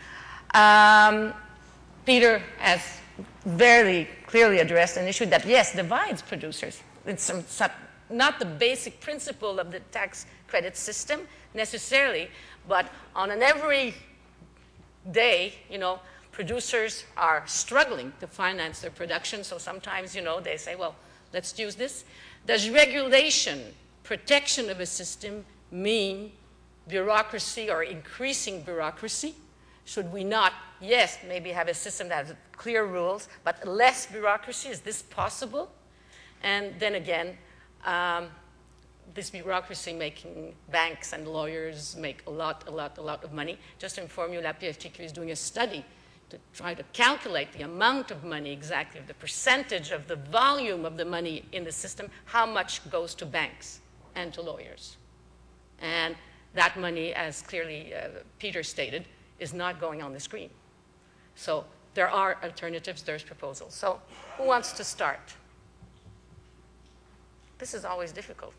Peter has very clearly addressed an issue that, yes, divides producers. It's not the basic principle of the tax credit system necessarily, but on an every day, producers are struggling to finance their production. So sometimes, they say, well, let's use this. Does regulation, protection of a system mean bureaucracy or increasing bureaucracy? Should we not, yes, maybe have a system that has clear rules, but less bureaucracy? Is this possible? And then again, this bureaucracy making banks and lawyers make a lot of money. Just to inform you, La PFTQ is doing a study to try to calculate the amount of money exactly, the percentage of the volume of the money in the system, how much goes to banks and to lawyers. And that money, as clearly Peter stated, is not going on the screen. So there are alternatives, there's proposals. So who wants to start? This is always difficult,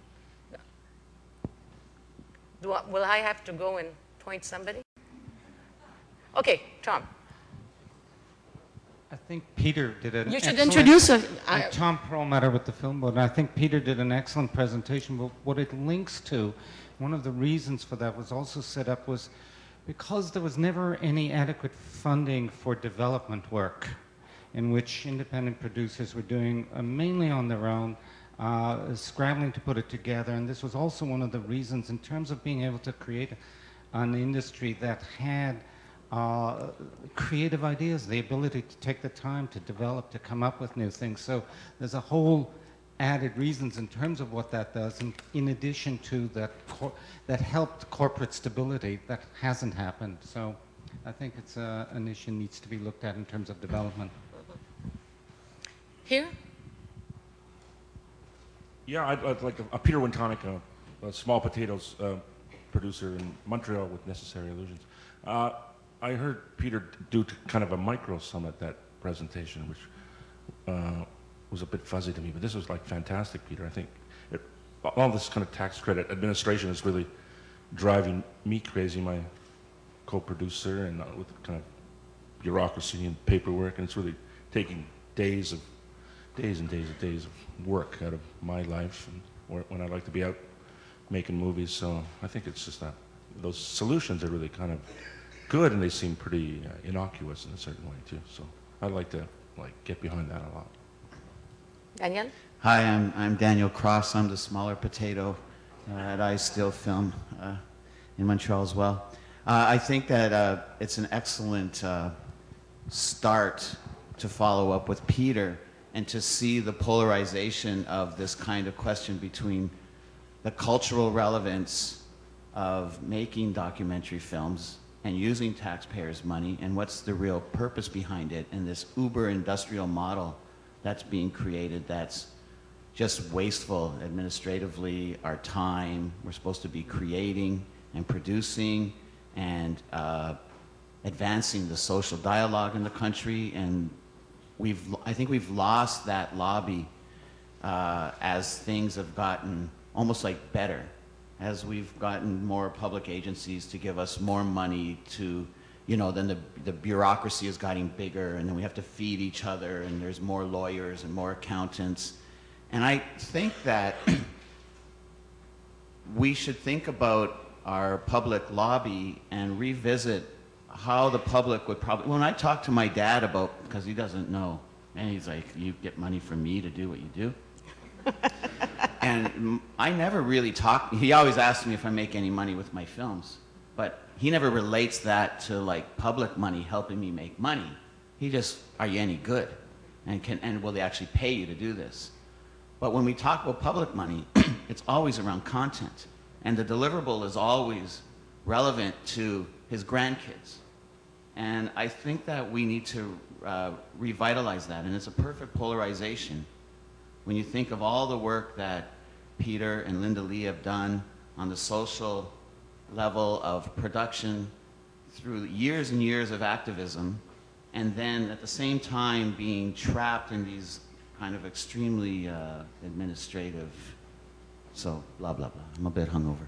Will I have to go and point somebody? Okay, Tom. I think Peter did an You should excellent- introduce I'm Tom Perlmutter with the Film Board, and I think Peter did an excellent presentation. But what it links to, one of the reasons for that was also set up was because there was never any adequate funding for development work in which independent producers were doing mainly on their own, scrambling to put it together. And this was also one of the reasons in terms of being able to create an industry that had creative ideas, the ability to take the time to develop, to come up with new things. So there's a whole added reasons in terms of what that does, and in addition to that helped corporate stability that hasn't happened. So I think it's an issue needs to be looked at in terms of development. Here? Yeah, I'd like Peter Wintonic, Small Potatoes. producer in Montreal with Necessary Illusions. I heard Peter do kind of a micro-sum at that presentation, which was a bit fuzzy to me, but this was like fantastic, Peter. I think all this kind of tax credit administration is really driving me crazy, my co-producer, and with kind of bureaucracy and paperwork, and it's really taking days and days of work out of my life, and when I like to be out making movies. So I think it's just that those solutions are really kind of good, and they seem pretty innocuous in a certain way too. So I'd like to get behind that a lot. Daniel? Hi, I'm Daniel Cross. I'm the smaller potato at I Still Film in Montreal as well. I think that it's an excellent start to follow up with Peter and to see the polarization of this kind of question between the cultural relevance of making documentary films and using taxpayers' money, and what's the real purpose behind it, and this uber-industrial model that's being created that's just wasteful administratively, our time. We're supposed to be creating and producing and advancing the social dialogue in the country, and I think we've lost that lobby as things have gotten almost like better, as we've gotten more public agencies to give us more money to, then the bureaucracy is getting bigger, and then we have to feed each other, and there's more lawyers and more accountants. And I think that we should think about our public lobby and revisit how the public would probably, when I talk to my dad about, because he doesn't know, and he's like, you get money from me to do what you do? And I never really talk, he always asks me if I make any money with my films, but he never relates that to like public money helping me make money. He just, are you any good? And will they actually pay you to do this? But when we talk about public money, it's always around content. And the deliverable is always relevant to his grandkids. And I think that we need to revitalize that. And it's a perfect polarization when you think of all the work that Peter and Linda Lee have done on the social level of production through years and years of activism, and then at the same time being trapped in these kind of extremely administrative, so blah, blah, blah. I'm a bit hungover.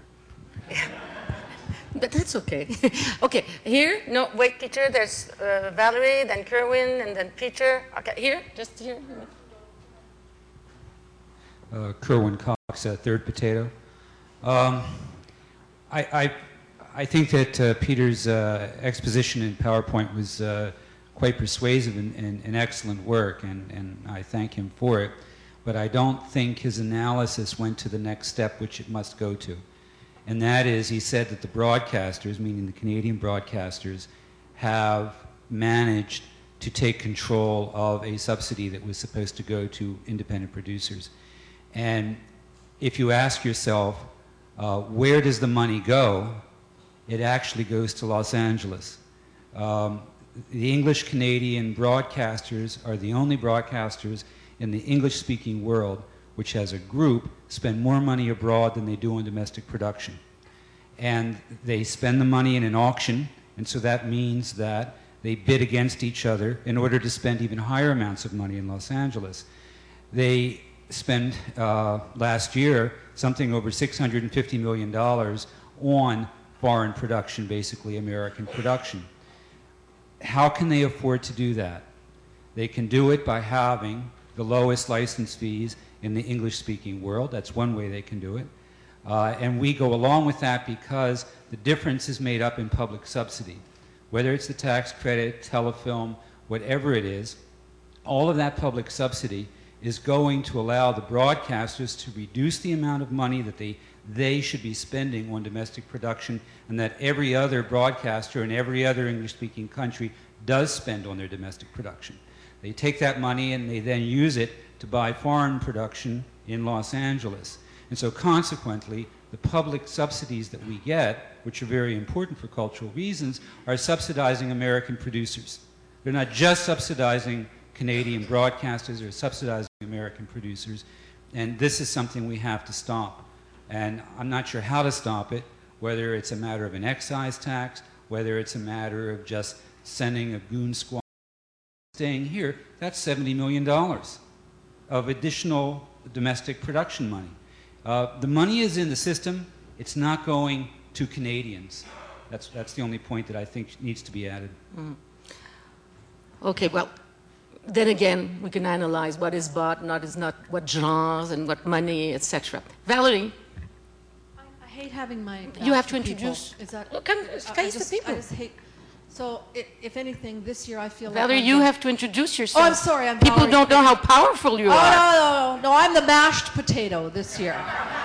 But that's okay. Okay, here, no, wait, Peter, there's Valerie, then Kerwin, and then Peter. Okay, here, just here. Kerwin Cox, Third Potato. I think that Peter's exposition in PowerPoint was quite persuasive and excellent work, and I thank him for it. But I don't think his analysis went to the next step, which it must go to. And that is, he said that the broadcasters, meaning the Canadian broadcasters, have managed to take control of a subsidy that was supposed to go to independent producers. And if you ask yourself, where does the money go? It actually goes to Los Angeles. The English-Canadian broadcasters are the only broadcasters in the English-speaking world which, as a group, spend more money abroad than they do on domestic production. And they spend the money in an auction, and so that means that they bid against each other in order to spend even higher amounts of money in Los Angeles. They spend, last year, something over $650 million on foreign production, basically American production. How can they afford to do that? They can do it by having the lowest license fees in the English-speaking world. That's one way they can do it. And we go along with that because the difference is made up in public subsidy. Whether it's the tax credit, telefilm, whatever it is, all of that public subsidy is going to allow the broadcasters to reduce the amount of money that they should be spending on domestic production, and that every other broadcaster in every other English-speaking country does spend on their domestic production. They take that money and they then use it to buy foreign production in Los Angeles. And so consequently, the public subsidies that we get, which are very important for cultural reasons, are subsidizing American producers. They're not just subsidizing Canadian broadcasters, they're subsidizing American producers. And this is something we have to stop. And I'm not sure how to stop it. whether it's a matter of an excise tax, whether it's a matter of just sending a goon squad staying here, that's $70 million of additional domestic production money. The money is in the system. It's not going to Canadians. That's the only point that I think needs to be added. Mm. Okay, well, then again, we can analyze what is bought, what is not, what genres and what money, etc. Valerie? I hate having my... You have to introduce... Is that... Look, face the people. I just hate... So, if anything, this year I feel like... Valerie, you have to introduce yourself. Oh, I'm sorry, I'm People Valerie. don't know how powerful you are. No, I'm the mashed potato this year.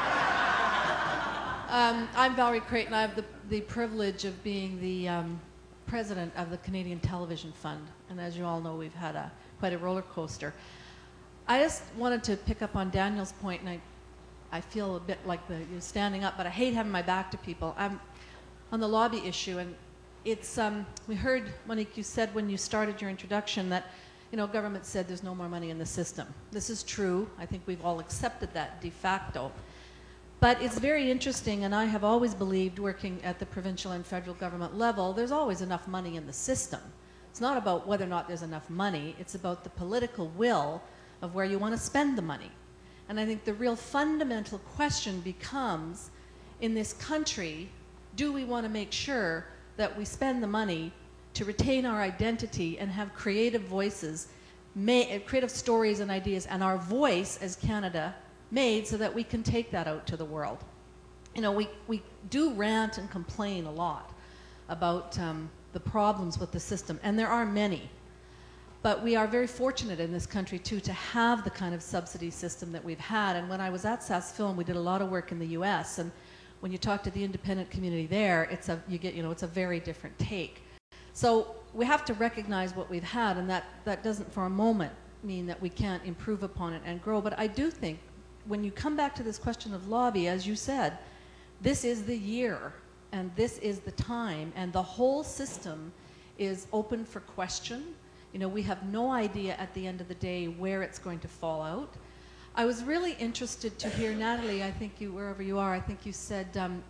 I'm Valerie Creighton. I have the privilege of being the president of the Canadian Television Fund. And as you all know, we've had quite a roller coaster. I just wanted to pick up on Daniel's point, and I feel a bit like you're standing up, but I hate having my back to people. I'm on the lobby issue, and it's, we heard, Monique, you said when you started your introduction that, government said there's no more money in the system. This is true. I think we've all accepted that de facto. But it's very interesting, and I have always believed, working at the provincial and federal government level, there's always enough money in the system. It's not about whether or not there's enough money. It's about the political will of where you want to spend the money. And I think the real fundamental question becomes, in this country, do we want to make sure that we spend the money to retain our identity and have creative voices, creative stories and ideas, and our voice as Canada made so that we can take that out to the world. We do rant and complain a lot about the problems with the system, and there are many. But we are very fortunate in this country, too, to have the kind of subsidy system that we've had. And when I was at SAS Film, we did a lot of work in the US, and when you talk to the independent community there, it's a very different take. So we have to recognize what we've had, and that doesn't for a moment mean that we can't improve upon it and grow. But I do think when you come back to this question of lobby, as you said, this is the year, and this is the time, and the whole system is open for question. We have no idea at the end of the day where it's going to fall out. I was really interested to hear, Natalie, I think you, wherever you are, I think you said,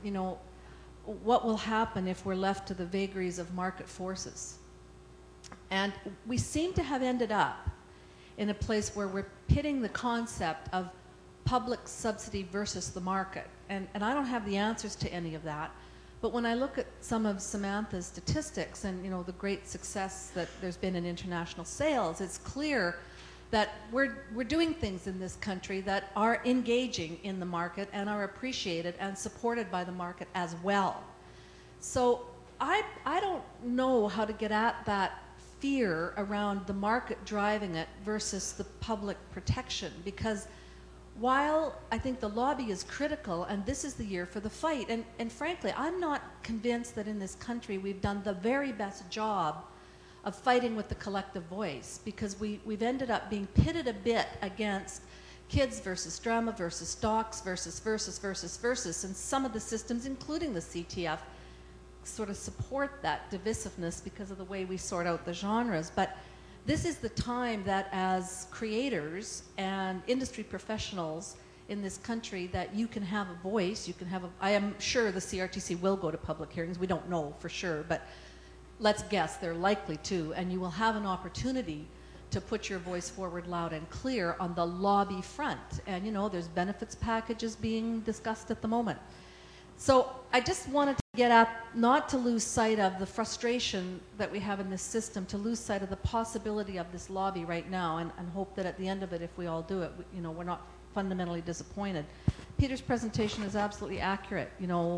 what will happen if we're left to the vagaries of market forces? And we seem to have ended up in a place where we're pitting the concept of public subsidy versus the market. And I don't have the answers to any of that. But when I look at some of Samantha's statistics and the great success that there's been in international sales, it's clear that we're doing things in this country that are engaging in the market and are appreciated and supported by the market as well. So I don't know how to get at that fear around the market driving it versus the public protection, because while I think the lobby is critical, and this is the year for the fight, and frankly, I'm not convinced that in this country we've done the very best job of fighting with the collective voice, because we've ended up being pitted a bit against kids versus drama versus docs versus, and some of the systems, including the CTF, sort of support that divisiveness because of the way we sort out the genres. But this is the time that as creators and industry professionals in this country that you can have a voice, I am sure the CRTC will go to public hearings, we don't know for sure, but let's guess they're likely to, and you will have an opportunity to put your voice forward loud and clear on the lobby front. And there's benefits packages being discussed at the moment. So I just wanted to get at, not to lose sight of the frustration that we have in this system, to lose sight of the possibility of this lobby right now, and hope that at the end of it, if we all do it, we're not fundamentally disappointed. Peter's presentation is absolutely accurate.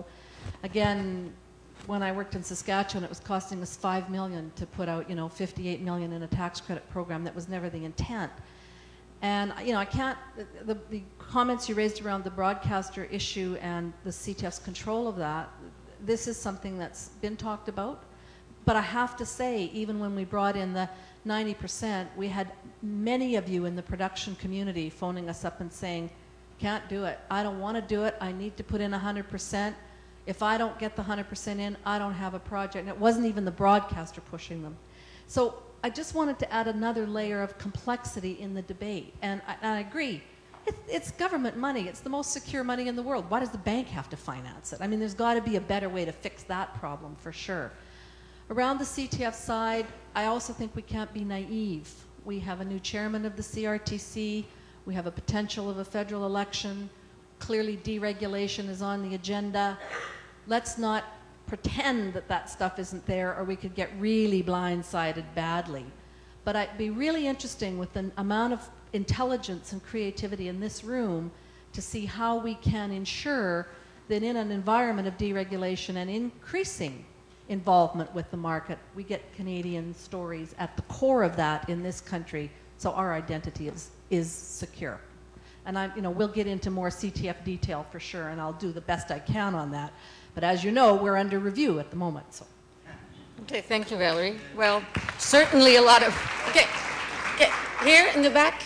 Again, when I worked in Saskatchewan, it was costing us $5 million to put out, $58 million in a tax credit program. That was never the intent. And, I can't, the comments you raised around the broadcaster issue and the CTF's control of that, this is something that's been talked about. But I have to say, even when we brought in the 90%, we had many of you in the production community phoning us up and saying, can't do it. I don't want to do it. I need to put in 100%. If I don't get the 100% in, I don't have a project. And it wasn't even the broadcaster pushing them. So I just wanted to add another layer of complexity in the debate. And I agree, It's government money. It's the most secure money in the world. Why does the bank have to finance it? I mean, there's got to be a better way to fix that problem for sure. Around the CTF side, I also think we can't be naive. We have a new chairman of the CRTC. We have a potential of a federal election. Clearly, deregulation is on the agenda. Let's not pretend that that stuff isn't there, or we could get really blindsided badly. But it'd be really interesting with the amount of intelligence and creativity in this room to see how we can ensure that in an environment of deregulation and increasing involvement with the market, we get Canadian stories at the core of that in this country, so our identity is secure. And we'll get into more CTF detail for sure, and I'll do the best I can on that. But as you know, we're under review at the moment. So. Okay, thank you, Valerie. Well, certainly a lot of... Okay, here in the back.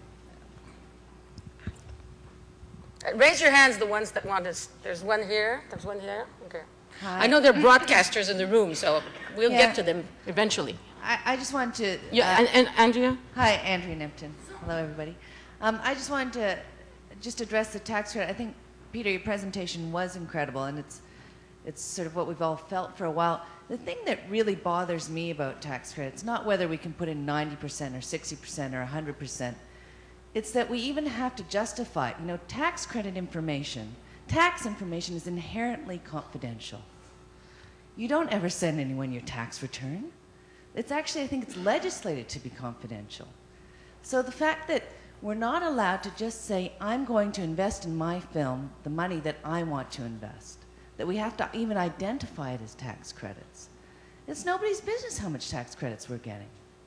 Raise your hands, the ones that want us. There's one here. There's one here. Okay. Hi. I know there are broadcasters in the room, so we'll get to them eventually. I just wanted to... Yeah, and Andrea? Hi, Andrea Nimpton. Hello, everybody. I just wanted to just address the tax credit. I think, Peter, your presentation was incredible, and it's sort of what we've all felt for a while. The thing that really bothers me about tax credits, not whether we can put in 90% or 60% or 100%, it's that we even have to justify it. Tax credit information, tax information is inherently confidential. You don't ever send anyone your tax return. It's actually, I think it's legislated to be confidential. So the fact that we're not allowed to just say, I'm going to invest in my film the money that I want to invest, that we have to even identify it as tax credits. It's nobody's business how much tax credits we're getting.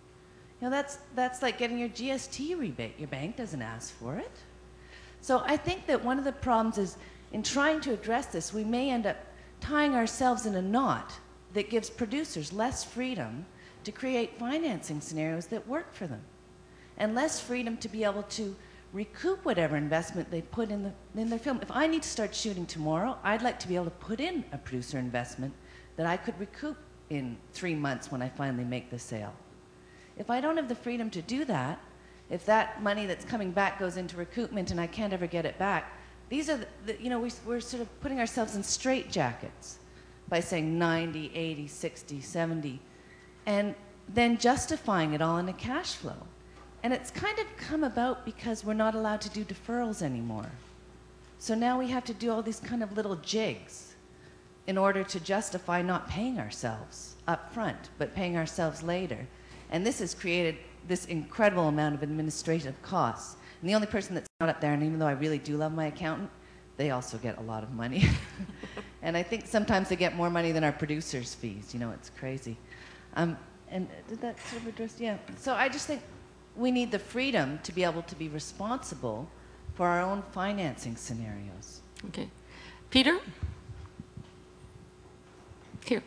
That's like getting your GST rebate. Your bank doesn't ask for it. So I think that one of the problems is in trying to address this, we may end up tying ourselves in a knot that gives producers less freedom to create financing scenarios that work for them, and less freedom to be able to recoup whatever investment they put in their film. If I need to start shooting tomorrow, I'd like to be able to put in a producer investment that I could recoup in 3 months when I finally make the sale. If I don't have the freedom to do that, if that money that's coming back goes into recoupment and I can't ever get it back, these are we're sort of putting ourselves in straitjackets by saying 90, 80, 60, 70, and then justifying it all in a cash flow. And it's kind of come about because we're not allowed to do deferrals anymore. So now we have to do all these kind of little jigs in order to justify not paying ourselves up front, but paying ourselves later. And this has created this incredible amount of administrative costs. And the only person that's not up there, and even though I really do love my accountant, they also get a lot of money. And I think sometimes they get more money than our producers' fees. It's crazy. And did that sort of address? Yeah. So I just think we need the freedom to be able to be responsible for our own financing scenarios. Okay. Peter? Here.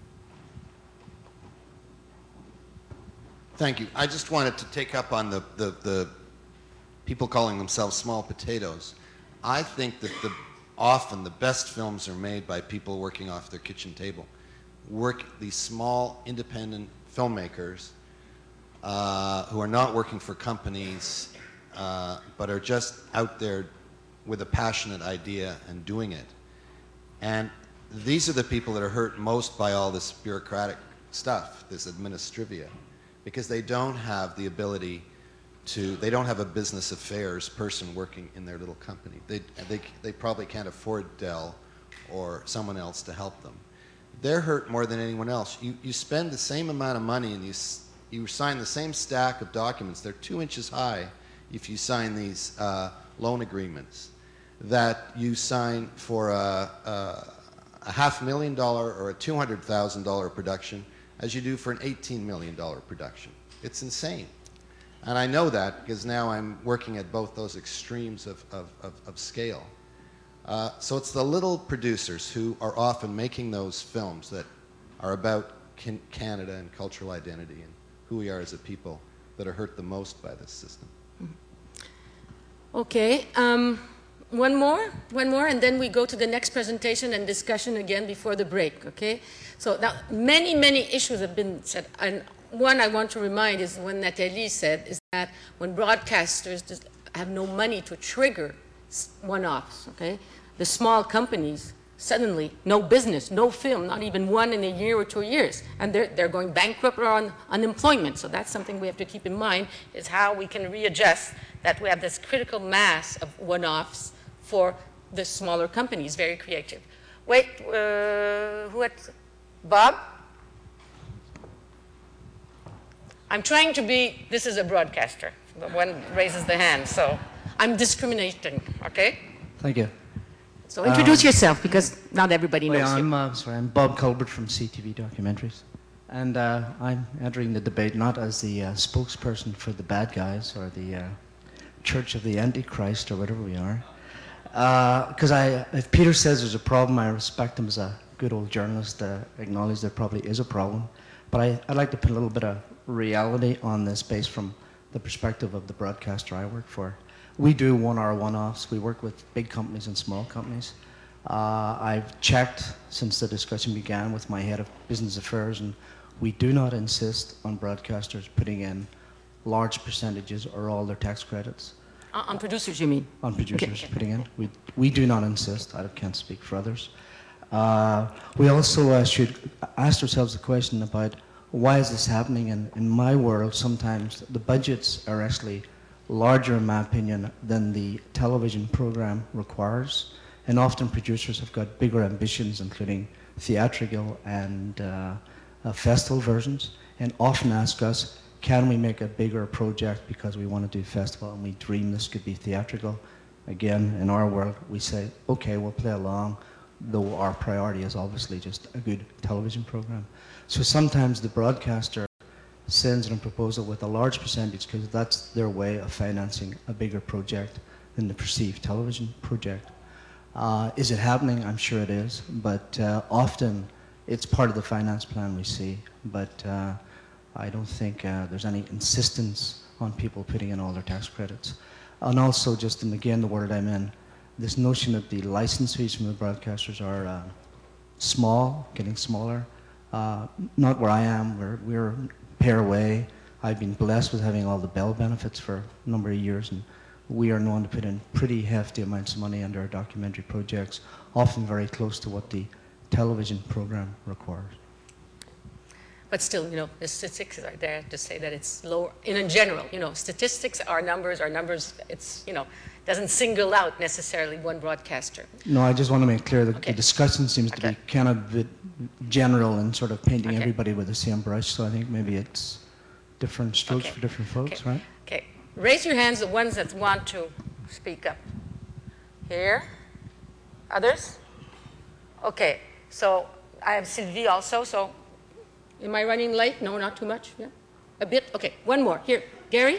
Thank you. I just wanted to take up on the people calling themselves small potatoes. I think that often the best films are made by people working off their kitchen table. These small, independent filmmakers who are not working for companies, but are just out there with a passionate idea and doing it. And these are the people that are hurt most by all this bureaucratic stuff, this administrivia, because they don't have the ability they don't have a business affairs person working in their little company. They probably can't afford Dell or someone else to help them. They're hurt more than anyone else. You spend the same amount of money and you sign the same stack of documents. They're 2 inches high if you sign these loan agreements that you sign for a $500,000 or a $200,000 production as you do for an $18 million production. It's insane. And I know that because now I'm working at both those extremes of scale. So it's the little producers who are often making those films that are about Canada and cultural identity and who we are as a people that are hurt the most by this system. Okay. One more, and then we go to the next presentation and discussion again before the break, okay? So now, many issues have been said, and one I want to remind is when Nathalie said is that when broadcasters have no money to trigger one-offs, okay? The small companies, suddenly, no business, no film, not even one in a year or 2 years, and they're going bankrupt or on unemployment. So that's something we have to keep in mind, is how we can readjust that we have this critical mass of one-offs for the smaller companies, very creative. Wait, who had, Bob? I'm trying to be, this is a broadcaster, but one raises the hand, so I'm discriminating, okay? Thank you. So introduce yourself, because not everybody knows you. I'm Bob Colbert from CTV Documentaries. And I'm entering the debate not as the spokesperson for the bad guys or the Church of the Antichrist or whatever we are. Because if Peter says there's a problem, I respect him as a good old journalist, acknowledge there probably is a problem. But I'd like to put a little bit of reality on this based from the perspective of the broadcaster I work for. We do one-hour one-offs. We work with big companies and small companies. I've checked since the discussion began with my head of business affairs, and we do not insist on broadcasters putting in large percentages or all their tax credits. On producers, you mean? On producers putting in. We do not insist. I can't speak for others. We also should ask ourselves the question about why is this happening? And in my world, sometimes the budgets are actually larger, in my opinion, than the television program requires. And often producers have got bigger ambitions, including theatrical and festival versions, and often ask us, can we make a bigger project because we want to do festival and we dream this could be theatrical? Again, in our world, we say, okay, we'll play along, though our priority is obviously just a good television program. So sometimes the broadcaster sends in a proposal with a large percentage because that's their way of financing a bigger project than the perceived television project. Is it happening? I'm sure it is, but often it's part of the finance plan we see, but I don't think there's any insistence on people putting in all their tax credits. And also, just in again the world I'm in, this notion that the license fees from the broadcasters are small, getting smaller. Not where I am, we're pair away. I've been blessed with having all the Bell benefits for a number of years, and we are known to put in pretty hefty amounts of money under our documentary projects, often very close to what the television program requires. But still, you know, the statistics are there to say that it's lower. In general, you know, statistics are numbers, it's, you know, doesn't single out necessarily one broadcaster. No, I just want to make clear that the discussion seems to be kind of a bit general and sort of painting everybody with the same brush, so I think maybe it's different strokes for different folks, right? Okay. Raise your hands, the ones that want to speak up. Here. Others? Okay. So I have Sylvie also, so am I running late? No, not too much? Yeah? A bit? Okay, one more. Here, Gary?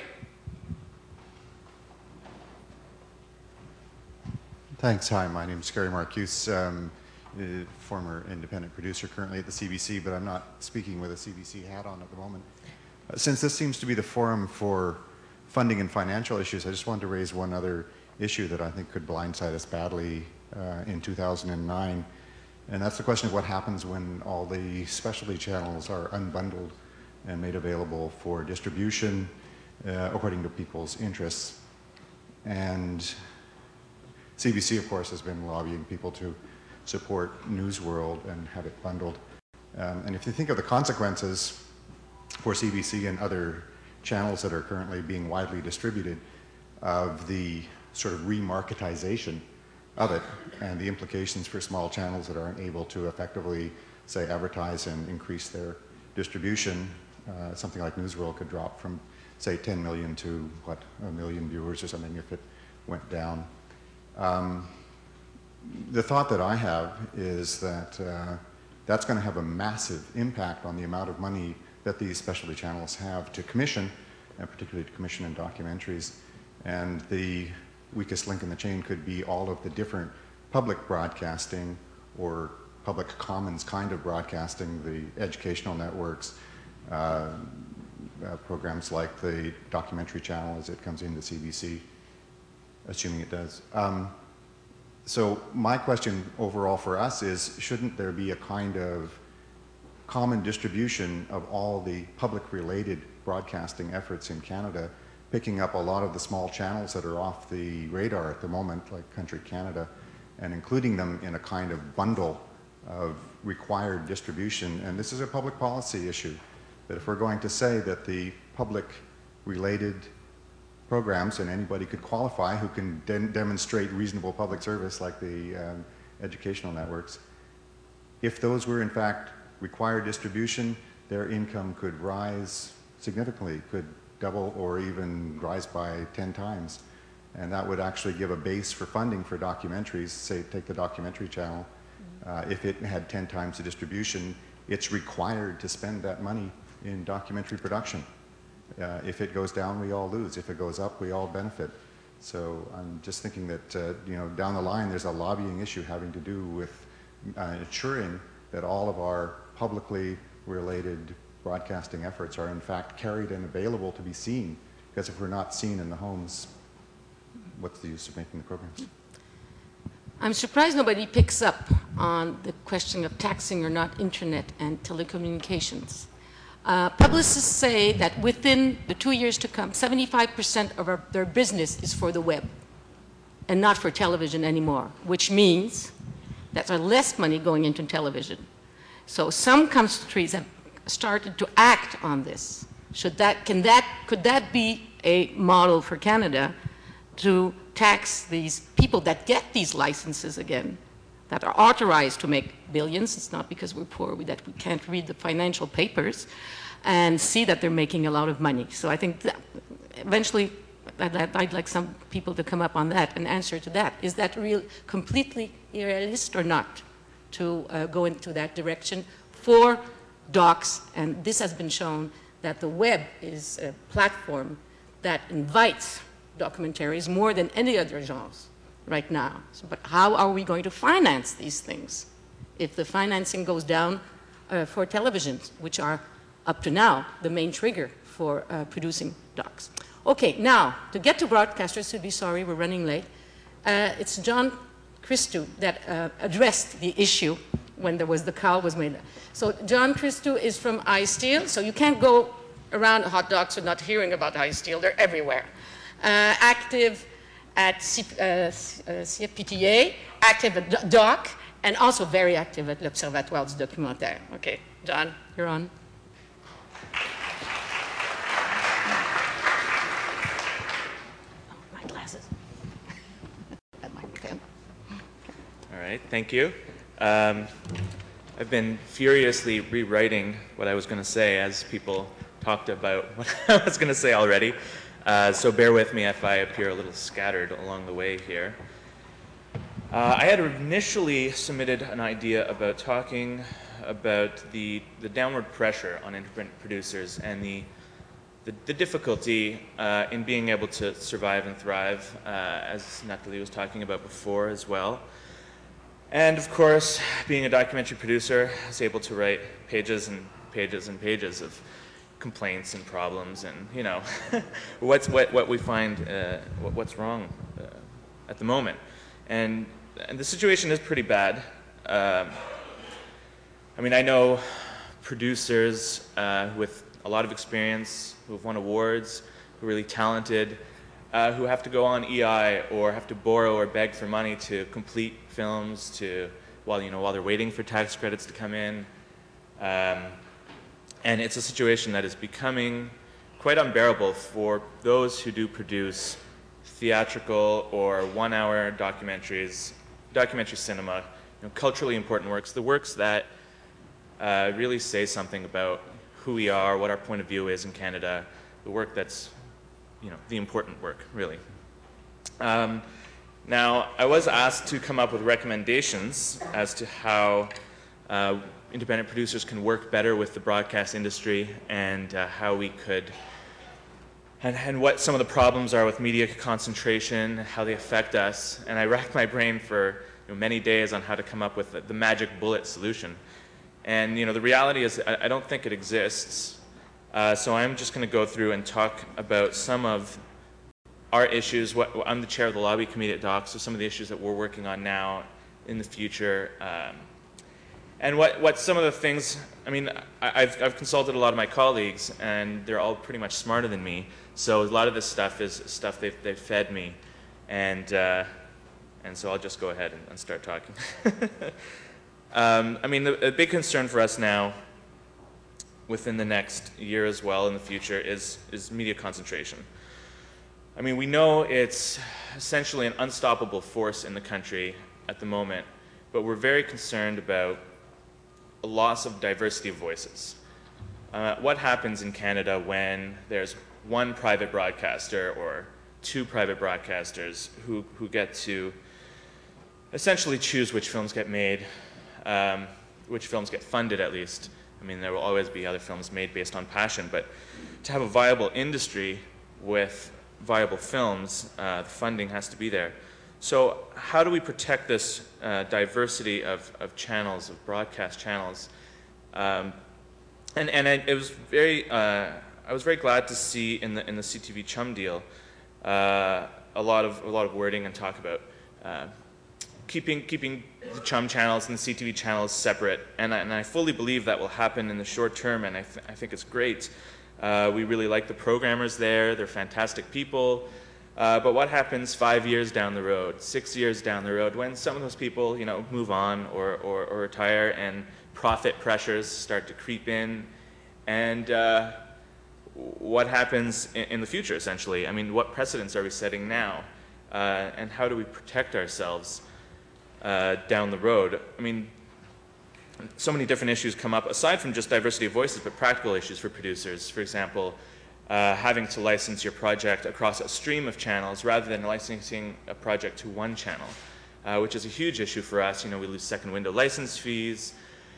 Thanks. Hi, my name is Gary Marcuse, former independent producer currently at the CBC, but I'm not speaking with a CBC hat on at the moment. Since this seems to be the forum for funding and financial issues, I just wanted to raise one other issue that I think could blindside us badly in 2009. And that's the question of what happens when all the specialty channels are unbundled and made available for distribution according to people's interests. And CBC, of course, has been lobbying people to support Newsworld and have it bundled. And if you think of the consequences for CBC and other channels that are currently being widely distributed of the sort of remarketization of it and the implications for small channels that aren't able to effectively, say, advertise and increase their distribution, something like Newsworld could drop from, say, 10 million to, what, 1 million viewers or something if it went down. The thought that I have is that that's going to have a massive impact on the amount of money that these specialty channels have to commission, and particularly to commission in documentaries. And the weakest link in the chain could be all of the different public broadcasting or public commons kind of broadcasting, the educational networks, programs like the documentary channel as it comes into CBC, assuming it does. So my question overall for us is, shouldn't there be a kind of common distribution of all the public-related broadcasting efforts in Canada picking up a lot of the small channels that are off the radar at the moment, like Country Canada, and including them in a kind of bundle of required distribution. And this is a public policy issue, that if we're going to say that the public-related programs, and anybody could qualify who can demonstrate reasonable public service, like the educational networks, if those were in fact required distribution, their income could rise significantly, could double or even rise by 10 times. And that would actually give a base for funding for documentaries. Say, take the documentary channel. If it had 10 times the distribution, it's required to spend that money in documentary production. If it goes down, we all lose. If it goes up, we all benefit. So I'm just thinking that down the line, there's a lobbying issue having to do with ensuring that all of our publicly related broadcasting efforts are in fact carried and available to be seen. Because if we're not seen in the homes, what's the use of making the programs? I'm surprised nobody picks up on the question of taxing or not internet and telecommunications. Publicists say that within the 2 years to come, 75% of their business is for the web and not for television anymore, which means that there's less money going into television. So some countries have started to act on this. Could that be a model for Canada to tax these people that get these licenses again, that are authorized to make billions? It's not because we're poor that we can't read the financial papers and see that they're making a lot of money. So I think that eventually I'd like some people to come up on that and answer to that. Is that completely irrealistic or not to go into that direction for docs? And this has been shown that the web is a platform that invites documentaries more than any other genres right now. So, but how are we going to finance these things if the financing goes down for televisions, which are up to now the main trigger for producing docs? Okay, now to get to broadcasters, to be sorry, we're running late. It's John Christou that addressed the issue when there was the call was made. So John Christou is from iSteel, so you can't go around hot docs without hearing about iSteel. They're everywhere. Active at CFPTA, active at DOC, and also very active at l'Observatoire du Documentaire. Okay, John, you're on. Oh, my glasses. And my pen. All right, thank you. I've been furiously rewriting what I was going to say as people talked about what I was going to say already. So bear with me if I appear a little scattered along the way here. I had initially submitted an idea about talking about the downward pressure on independent producers and the difficulty in being able to survive and thrive, as Nathalie was talking about before as well. And of course, being a documentary producer, I was able to write pages and pages and pages of complaints and problems and, you know, what we find, what's wrong at the moment. And the situation is pretty bad. I mean, I know producers with a lot of experience who have won awards, who are really talented, who have to go on EI or have to borrow or beg for money to complete films while they're waiting for tax credits to come in. And it's a situation that is becoming quite unbearable for those who do produce theatrical or one-hour documentaries, documentary cinema, culturally important works, the works that really say something about who we are, what our point of view is in Canada, the work that's, the important work, really. Now, I was asked to come up with recommendations as to how independent producers can work better with the broadcast industry and how we could, and what some of the problems are with media concentration, how they affect us. And I racked my brain for many days on how to come up with the magic bullet solution. And the reality is I don't think it exists. So I'm just going to go through and talk about some of our issues. I'm the chair of the lobby committee at DOC, so some of the issues that we're working on now, in the future, And what some of the things, I mean, I've consulted a lot of my colleagues, and they're all pretty much smarter than me. So a lot of this stuff is stuff they've fed me, and so I'll just go ahead and start talking. I mean, a big concern for us now, within the next year as well in the future, is media concentration. I mean, we know it's essentially an unstoppable force in the country at the moment, but we're very concerned about a loss of diversity of voices. What happens in Canada when there's one private broadcaster or two private broadcasters who get to essentially choose which films get made, which films get funded at least? I mean, there will always be other films made based on passion, but to have a viable industry with viable films, the funding has to be there. So how do we protect this diversity of channels, of broadcast channels? I was very glad to see in the CTV Chum deal a lot of wording and talk about keeping the Chum channels and the CTV channels separate, and I fully believe that will happen in the short term, and I think it's great. We really like the programmers there; they're fantastic people. But what happens 5 years down the road, 6 years down the road, when some of those people, move on or retire, and profit pressures start to creep in, and what happens in the future, essentially? I mean, what precedents are we setting now, and how do we protect ourselves down the road? I mean, so many different issues come up, aside from just diversity of voices, but practical issues for producers. For example, having to license your project across a stream of channels rather than licensing a project to one channel, which is a huge issue for us. We lose second window license fees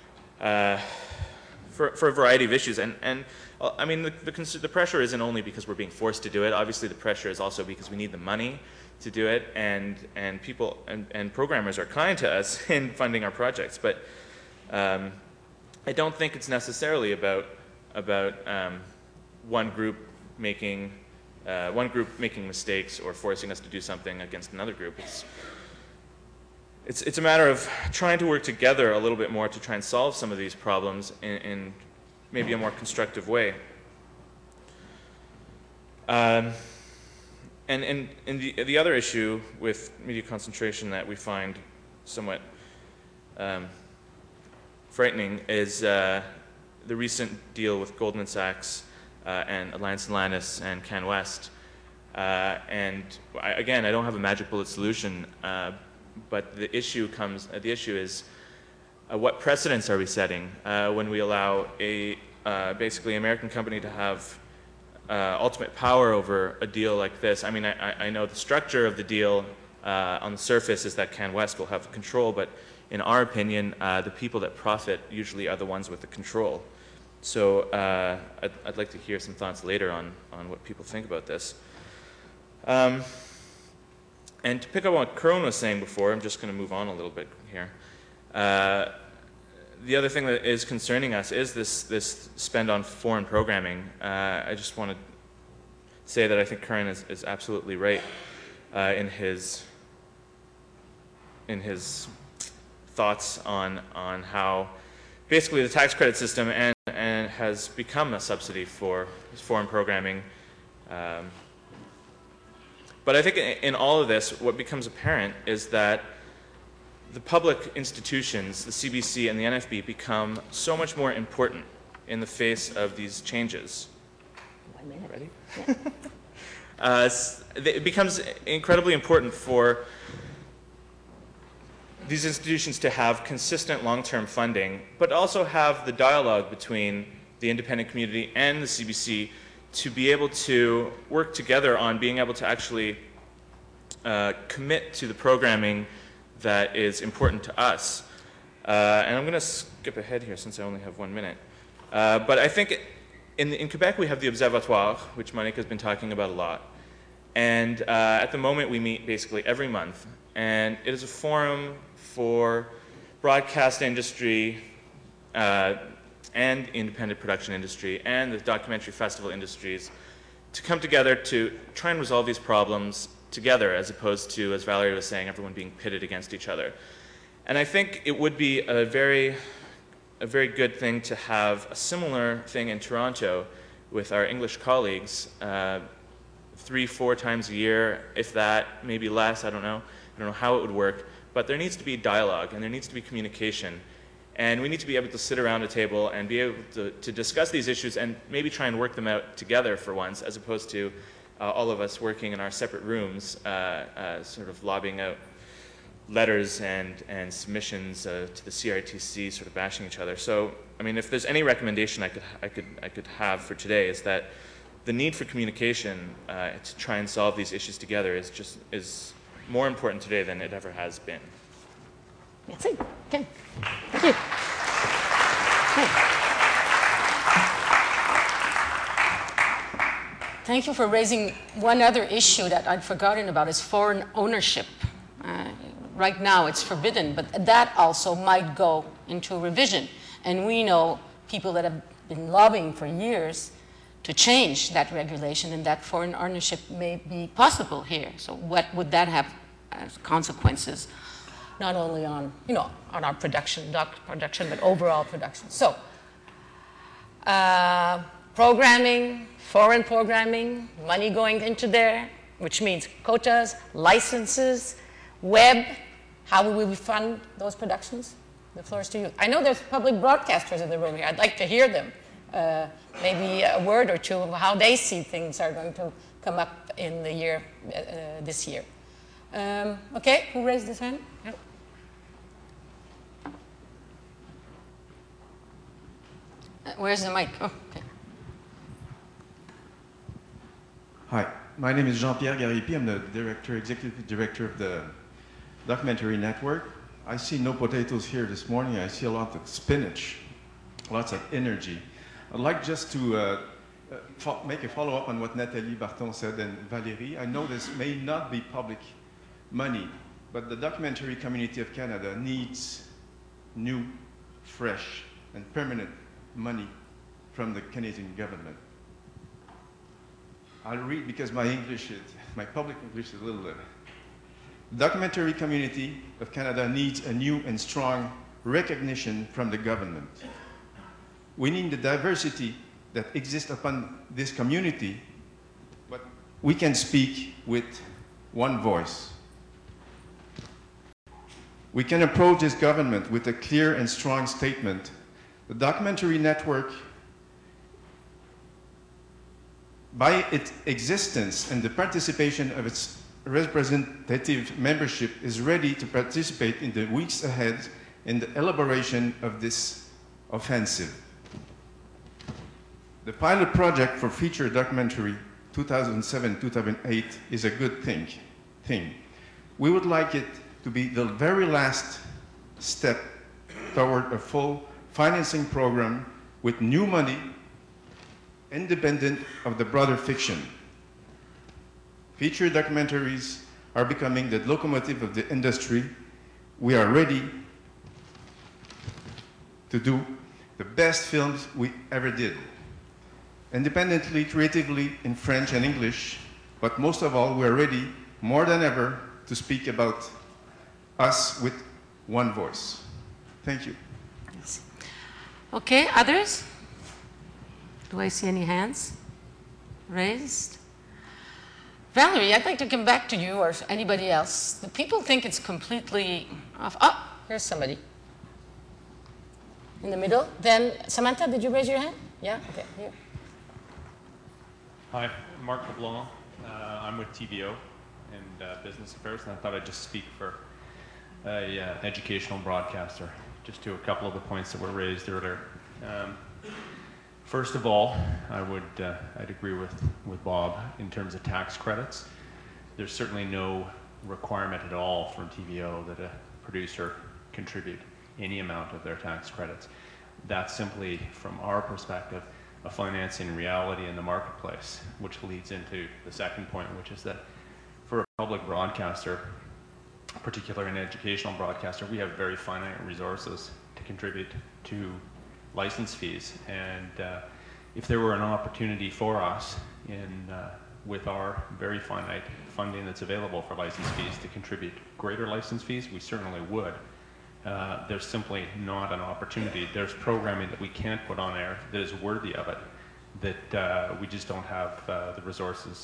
for a variety of issues. And I mean, the pressure isn't only because we're being forced to do it. Obviously, the pressure is also because we need the money to do it, and people and programmers are kind to us in funding our projects. But I don't think it's necessarily about one group making mistakes or forcing us to do something against another group. It's a matter of trying to work together a little bit more to try and solve some of these problems in maybe a more constructive way. And the other issue with media concentration that we find somewhat frightening is the recent deal with Goldman Sachs and Alliance Atlantis and CanWest. And again, I don't have a magic bullet solution, but the issue is what precedents are we setting when we allow a basically American company to have ultimate power over a deal like this? I mean, I know the structure of the deal on the surface is that CanWest will have control, but in our opinion, the people that profit usually are the ones with the control. So I'd like to hear some thoughts later on what people think about this. And to pick up on what Karan was saying before, I'm just going to move on a little bit here. The other thing that is concerning us is this spend on foreign programming. I just want to say that I think Karan is absolutely right in his thoughts on how basically the tax credit system and has become a subsidy for foreign programming. But I think in all of this, what becomes apparent is that the public institutions, the CBC and the NFB, become so much more important in the face of these changes. 1 minute. Ready? Yeah. It becomes incredibly important for these institutions to have consistent long-term funding, but also have the dialogue between the independent community and the CBC to be able to work together on being able to actually commit to the programming that is important to us. And I'm going to skip ahead here since I only have 1 minute. But I think in Quebec we have the Observatoire, which Monique has been talking about a lot. And at the moment we meet basically every month. And it is a forum for broadcast industry and independent production industry and the documentary festival industries to come together to try and resolve these problems together, as opposed to, as Valerie was saying, everyone being pitted against each other. And I think it would be a very a very good thing to have a similar thing in Toronto with our English colleagues 3-4 times a year, if that, maybe less, I don't know how it would work, but there needs to be dialogue and there needs to be communication. And we need to be able to sit around a table and be able to discuss these issues and maybe try and work them out together for once, as opposed to all of us working in our separate rooms, sort of lobbing out letters and submissions to the CRTC, sort of bashing each other. So, I mean, if there's any recommendation I could have for today, is that the need for communication to try and solve these issues together is more important today than it ever has been. Merci. Okay. Thank you. Okay. Thank you for raising one other issue that I'd forgotten about, is foreign ownership. Right now it's forbidden, but that also might go into revision. And we know people that have been lobbying for years to change that regulation, and that foreign ownership may be possible here. So what would that have as consequences? Not only on, on our production, but overall production. So, programming, foreign programming, money going into there, which means quotas, licenses, web. How will we fund those productions? The floor is to you. I know there's public broadcasters in the room here. I'd like to hear them. Maybe a word or two of how they see things are going to come up in the year, this year. Okay, who raised his hand? Yeah. Where's the mic? Oh, okay. Hi, my name is Jean-Pierre Garipi. I'm the executive director of the Documentary Network. I see no potatoes here this morning. I see a lot of spinach, lots of energy. I'd like just to make a follow-up on what Nathalie Barton said and Valérie. I know this may not be public money, but the documentary community of Canada needs new, fresh, and permanent money from the Canadian government. I'll read because my public English is a little. The documentary community of Canada needs a new and strong recognition from the government. We need the diversity that exists upon this community, but we can speak with one voice. We can approach this government with a clear and strong statement. The Documentary Network, by its existence and the participation of its representative membership, is ready to participate in the weeks ahead in the elaboration of this offensive. The pilot project for feature documentary 2007-2008 is a good thing. We would like it to be the very last step toward a full financing program with new money, independent of the broader fiction. Feature documentaries are becoming the locomotive of the industry. We are ready to do the best films we ever did, independently, creatively, in French and English, but most of all, we are ready more than ever to speak about us with one voice. Thank you. Yes. Okay, others? Do I see any hands raised? Valerie, I'd like to come back to you or anybody else. The people think it's completely off. Oh, here's somebody. In the middle. Then, Samantha, did you raise your hand? Yeah? Okay, here. Hi, Marc LeBlanc. I'm with TVO and Business Affairs, and I thought I'd just speak for an educational broadcaster, just to a couple of the points that were raised earlier. First of all, I'd agree with Bob in terms of tax credits. There's certainly no requirement at all from TVO that a producer contribute any amount of their tax credits. That's simply, from our perspective, a financing reality in the marketplace, which leads into the second point, which is that for a public broadcaster, particularly an educational broadcaster, we have very finite resources to contribute to license fees. And if there were an opportunity for us with our very finite funding that's available for license fees to contribute greater license fees, we certainly would. there's simply not an opportunity. There's programming that we can't put on air that is worthy of it, that we just don't have the resources.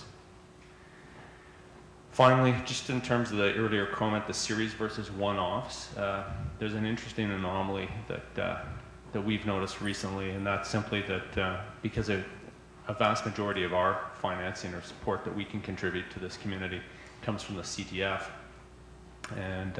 Finally, just in terms of the earlier comment, the series versus one-offs, there's an interesting anomaly that we've noticed recently, and that's simply that because a vast majority of our financing or support that we can contribute to this community comes from the CTF, and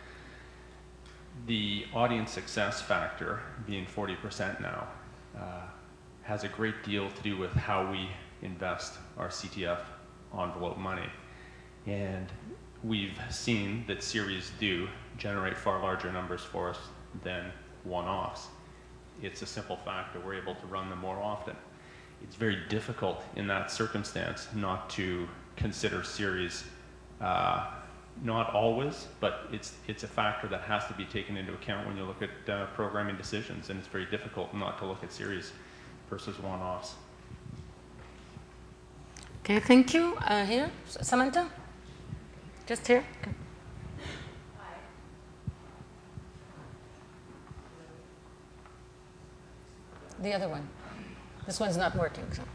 the audience success factor being 40% now has a great deal to do with how we invest our CTF envelope money. And we've seen that series do generate far larger numbers for us than one-offs. It's a simple fact that we're able to run them more often. It's very difficult in that circumstance not to consider series, not always, but it's a factor that has to be taken into account when you look at programming decisions, and it's very difficult not to look at series versus one-offs. Okay, thank you. Here, Samantha? Just here? Okay. The other one. This one's not working. So.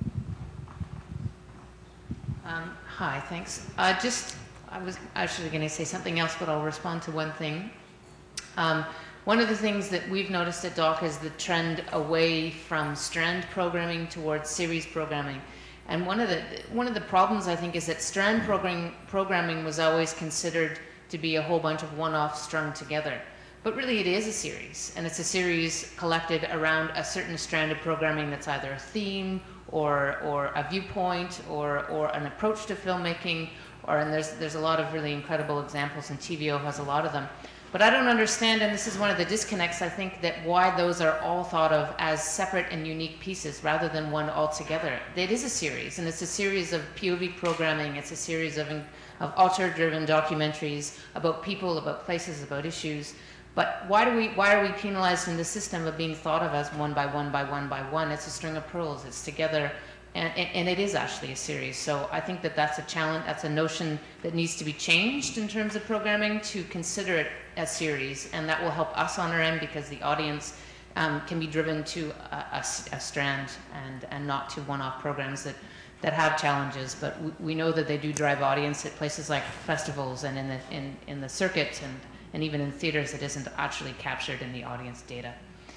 Hi, thanks. I was actually going to say something else, but I'll respond to one thing. One of the things that we've noticed at DOC is the trend away from strand programming towards series programming. And one of the problems, I think, is that strand programming was always considered to be a whole bunch of one-offs strung together. But really it is a series, and it's a series collected around a certain strand of programming that's either a theme or a viewpoint or an approach to filmmaking, and there's a lot of really incredible examples, and TVO has a lot of them. But I don't understand, and this is one of the disconnects, I think, that why those are all thought of as separate and unique pieces rather than one altogether. It is a series, and it's a series of POV programming. It's a series of author-driven documentaries about people, about places, about issues. But why are we penalized in the system of being thought of as one by one by one by one? It's a string of pearls. It's together, and it is actually a series. So I think that that's a challenge. That's a notion that needs to be changed in terms of programming to consider it as series, and that will help us on our end because the audience can be driven to a strand and not to one-off programs that have challenges. But we know that they do drive audience at places like festivals and in the circuit and even in theaters. It isn't actually captured in the audience data.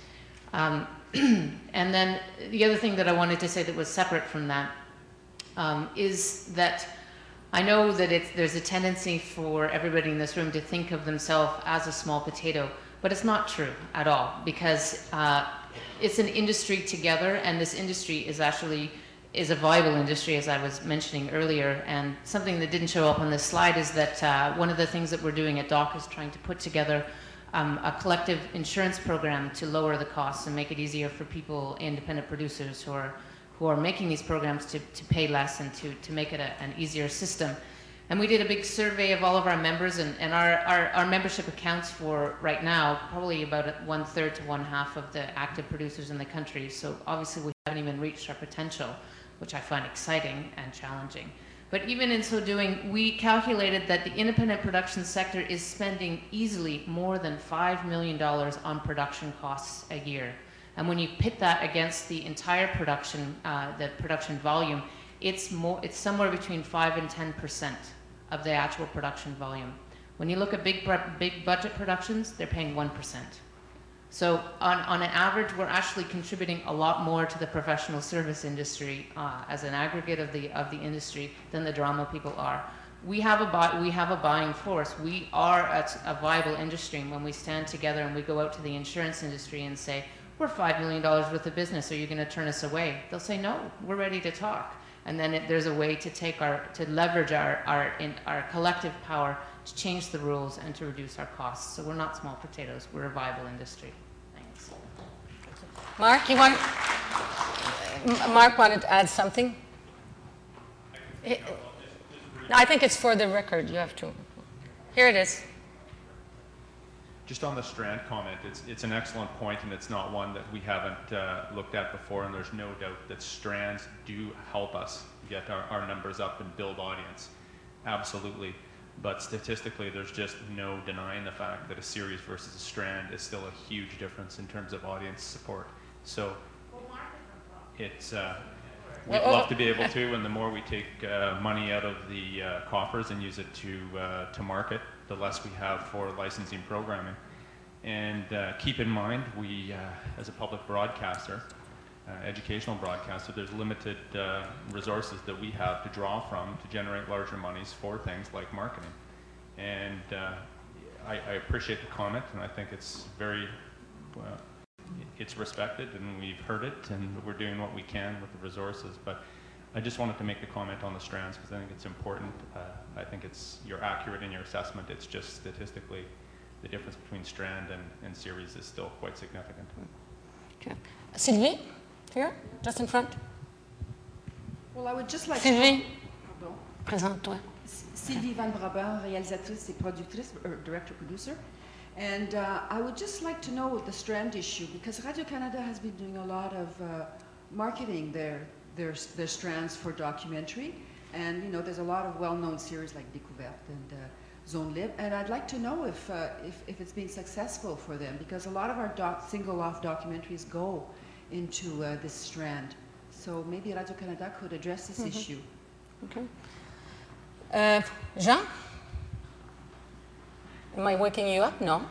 And then the other thing that I wanted to say that was separate from that is that I know that there's a tendency for everybody in this room to think of themselves as a small potato, but it's not true at all, because it's an industry together, and this industry is a viable industry, as I was mentioning earlier. And something that didn't show up on this slide is that one of the things that we're doing at DOC is trying to put together a collective insurance program to lower the costs and make it easier for people, independent producers who are making these programs to pay less and to make it an easier system. And we did a big survey of all of our members, and our membership accounts for, right now, probably about 1/3 to 1/2 of the active producers in the country. So obviously we haven't even reached our potential, which I find exciting and challenging. But even in so doing, we calculated that the independent production sector is spending easily more than $5 million on production costs a year. And when you pit that against the entire production, the production volume, it's somewhere between 5 and 10% of the actual production volume. When you look at big budget productions, they're paying 1%. So on an average, we're actually contributing a lot more to the professional service industry as an aggregate of the industry than the drama people are. We have a buying force. We are a viable industry, and when we stand together and we go out to the insurance industry and say, we're $5 million worth of business, are you going to turn us away? They'll say, no, we're ready to talk. And then there's a way to leverage our collective power to change the rules and to reduce our costs. So we're not small potatoes, we're a viable industry. Thanks. Mark, Mark wanted to add something? I think it's for the record, you have to. Here it is. Just on the strand comment, it's an excellent point, and it's not one that we haven't looked at before, and there's no doubt that strands do help us get our numbers up and build audience. Absolutely. But statistically, there's just no denying the fact that a series versus a strand is still a huge difference in terms of audience support. So it's, we'd love to be able to, and the more we take money out of the coffers and use it to market, the less we have for licensing programming. And keep in mind, we, as a public broadcaster, educational broadcaster, there's limited resources that we have to draw from to generate larger monies for things like marketing. And I appreciate the comment, and I think it's very, it's respected, and we've heard it, and we're doing what we can with the resources. But I just wanted to make the comment on the strands because I think it's important. I think you're accurate in your assessment. It's just statistically, the difference between strand and series is still quite significant. Okay. Sylvie, here, just in front. Well, I would just like Sylvie, to... présente-toi. Sylvie Van Braber, réalisatrice et productrice, director-producer. And I would just like to know the strand issue, because Radio-Canada has been doing a lot of marketing their strands for documentary. And, you know, there's a lot of well-known series like Découverte and Zone Libre. And I'd like to know if it's been successful for them, because a lot of our single-off documentaries go into this strand. So maybe Radio-Canada could address this issue. Okay. Jean? Am I waking you up? No.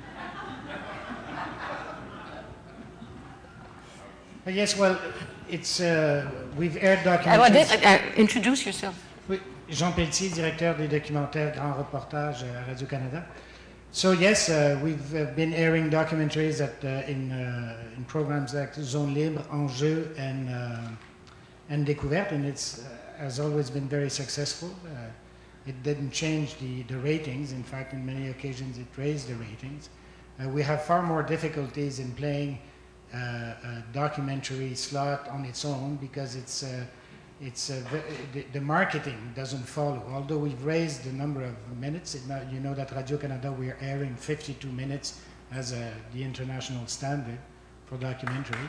Yes, well, it's we've aired documentaries. Introduce yourself. Oui, Jean Pelletier, directeur des documentaires Grand Reportage à Radio-Canada. So yes, we've been airing documentaries in programs like Zone Libre, Enjeu, and Découverte, and it's has always been very successful. It didn't change the ratings. In fact, in many occasions, it raised the ratings. We have far more difficulties in playing a documentary slot on its own because the marketing doesn't follow. Although we've raised the number of minutes, you know that Radio-Canada, we are airing 52 minutes as the international standard for documentary.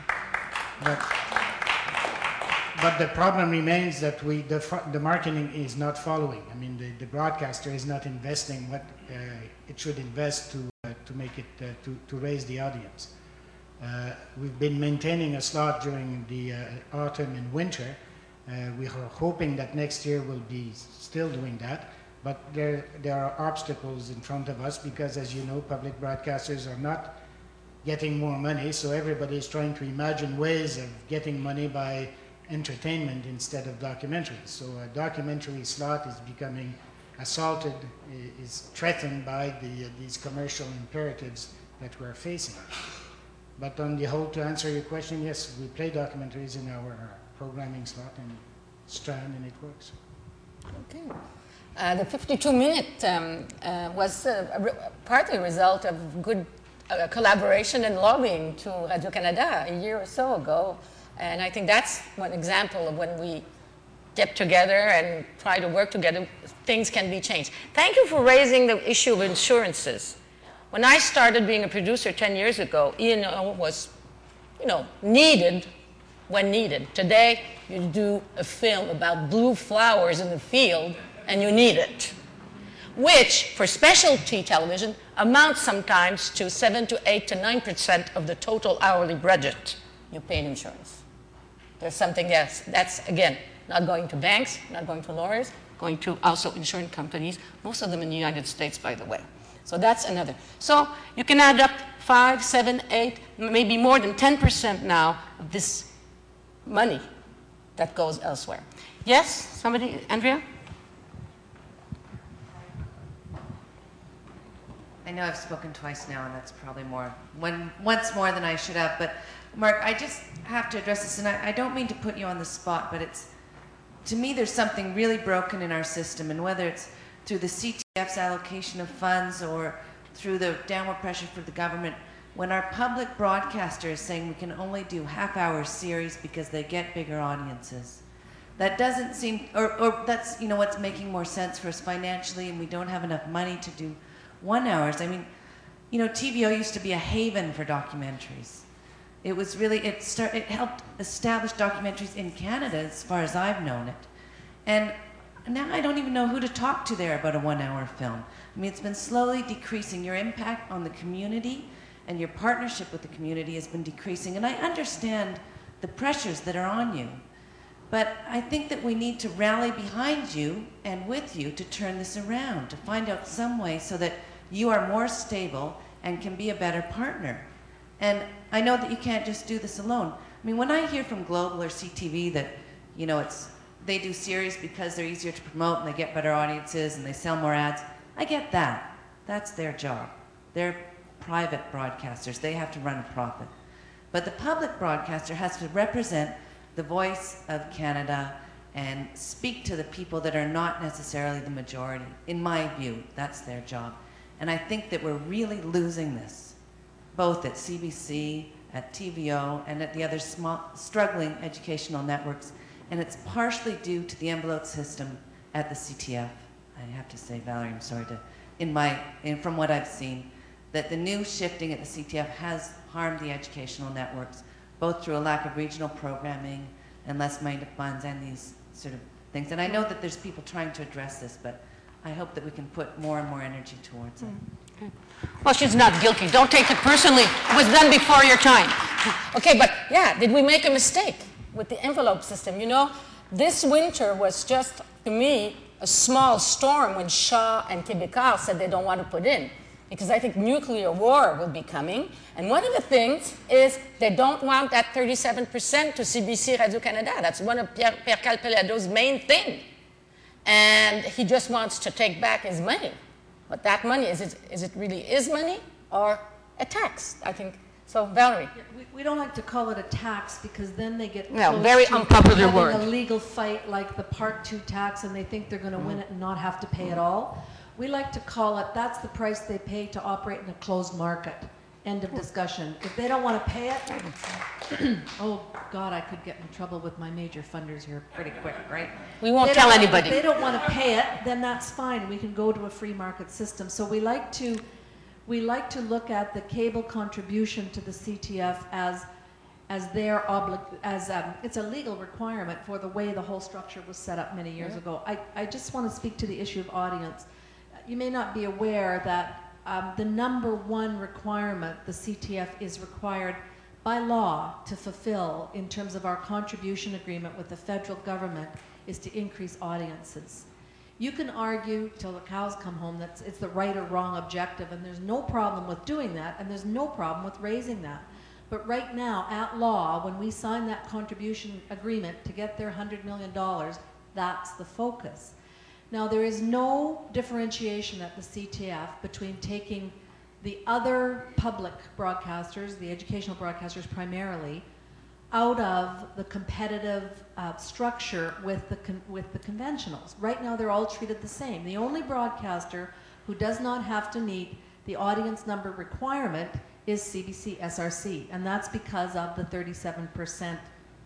But the problem remains that the marketing is not following. I mean, the broadcaster is not investing what it should invest to make it to raise the audience. We've been maintaining a slot during the autumn and winter. We are hoping that next year we'll be still doing that. But there are obstacles in front of us because, as you know, public broadcasters are not getting more money. So everybody is trying to imagine ways of getting money by entertainment instead of documentaries. So a documentary slot is becoming assaulted, is threatened by these commercial imperatives that we're facing. But on the whole, to answer your question, yes, we play documentaries in our programming slot and strand, and it works. Okay. The 52-minute was partly a result of good collaboration and lobbying to Radio-Canada a year or so ago. And I think that's one example of when we get together and try to work together, things can be changed. Thank you for raising the issue of insurances. When I started being a producer 10 years ago, E&O was, needed when needed. Today, you do a film about blue flowers in the field, and you need it, which, for specialty television, amounts sometimes to 7 to 8 to 9% of the total hourly budget you pay in insurance. There's something else. That's, again, not going to banks, not going to lawyers, going to also insurance companies, most of them in the United States, by the way. So that's another. So you can add up 5, 7, 8, maybe more than 10% now of this money that goes elsewhere. Yes, somebody, Andrea? I know I've spoken twice now, and that's probably once more than I should have. But Mark, I just have to address this, and I don't mean to put you on the spot, but to me, there's something really broken in our system, and whether it's through the CTF's allocation of funds or through the downward pressure for the government, when our public broadcaster is saying we can only do half-hour series because they get bigger audiences, that doesn't seem, or that's what's making more sense for us financially, and we don't have enough money to do 1 hours. I mean, TVO used to be a haven for documentaries. It was really, it helped establish documentaries in Canada as far as I've known it. And now I don't even know who to talk to there about a 1-hour film. I mean, it's been slowly decreasing. Your impact on the community and your partnership with the community has been decreasing. And I understand the pressures that are on you. But I think that we need to rally behind you and with you to turn this around, to find out some way so that you are more stable and can be a better partner. And I know that you can't just do this alone. I mean, when I hear from Global or CTV that, you know, they do series because they're easier to promote and they get better audiences and they sell more ads, I get that. That's their job. They're private broadcasters. They have to run a profit. But the public broadcaster has to represent the voice of Canada and speak to the people that are not necessarily the majority. In my view, that's their job. And I think that we're really losing this, both at CBC, at TVO, and at the other struggling educational networks. And it's partially due to the envelope system at the CTF. I have to say, Valerie, I'm sorry to, from what I've seen, that the new shifting at the CTF has harmed the educational networks, both through a lack of regional programming and less money to funds and these sort of things. And I know that there's people trying to address this, but I hope that we can put more and more energy towards it. Okay. Well, she's not guilty. Don't take it personally. It was done before your time. Okay, but yeah, did we make a mistake with the envelope system? You know, this winter was just, to me, a small storm when Shaw and Québécois said they don't want to put in. Because I think nuclear war will be coming. And one of the things is they don't want that 37% to CBC Radio-Canada. That's one of Pierre Calpelado's main thing. And he just wants to take back his money. But that money, is it really his money or a tax? I think. So, Valerie. Yeah, we don't like to call it a tax because then they get No, close very to unpopular having word. a legal fight like the Part 2 tax and they think they're going to win it and not have to pay it all. We like to call it, that's the price they pay to operate in a closed market. End of discussion. If they don't want to pay it, oh God, I could get in trouble with my major funders here pretty quick, right? We won't tell anybody. If they don't want to pay it, then that's fine. We can go to a free market system. So we like to look at the cable contribution to the CTF as it's a legal requirement for the way the whole structure was set up many years ago. I just want to speak to the issue of audience. You may not be aware that the #1 requirement the CTF is required by law to fulfill in terms of our contribution agreement with the federal government is to increase audiences. You can argue till the cows come home that it's the right or wrong objective, and there's no problem with doing that, and there's no problem with raising that. But right now, at law, when we sign that contribution agreement to get their $100 million, that's the focus. Now, there is no differentiation at the CTF between taking the other public broadcasters, the educational broadcasters primarily, out of the competitive structure with the conventionals. Right now, they're all treated the same. The only broadcaster who does not have to meet the audience number requirement is CBC SRC, and that's because of the 37%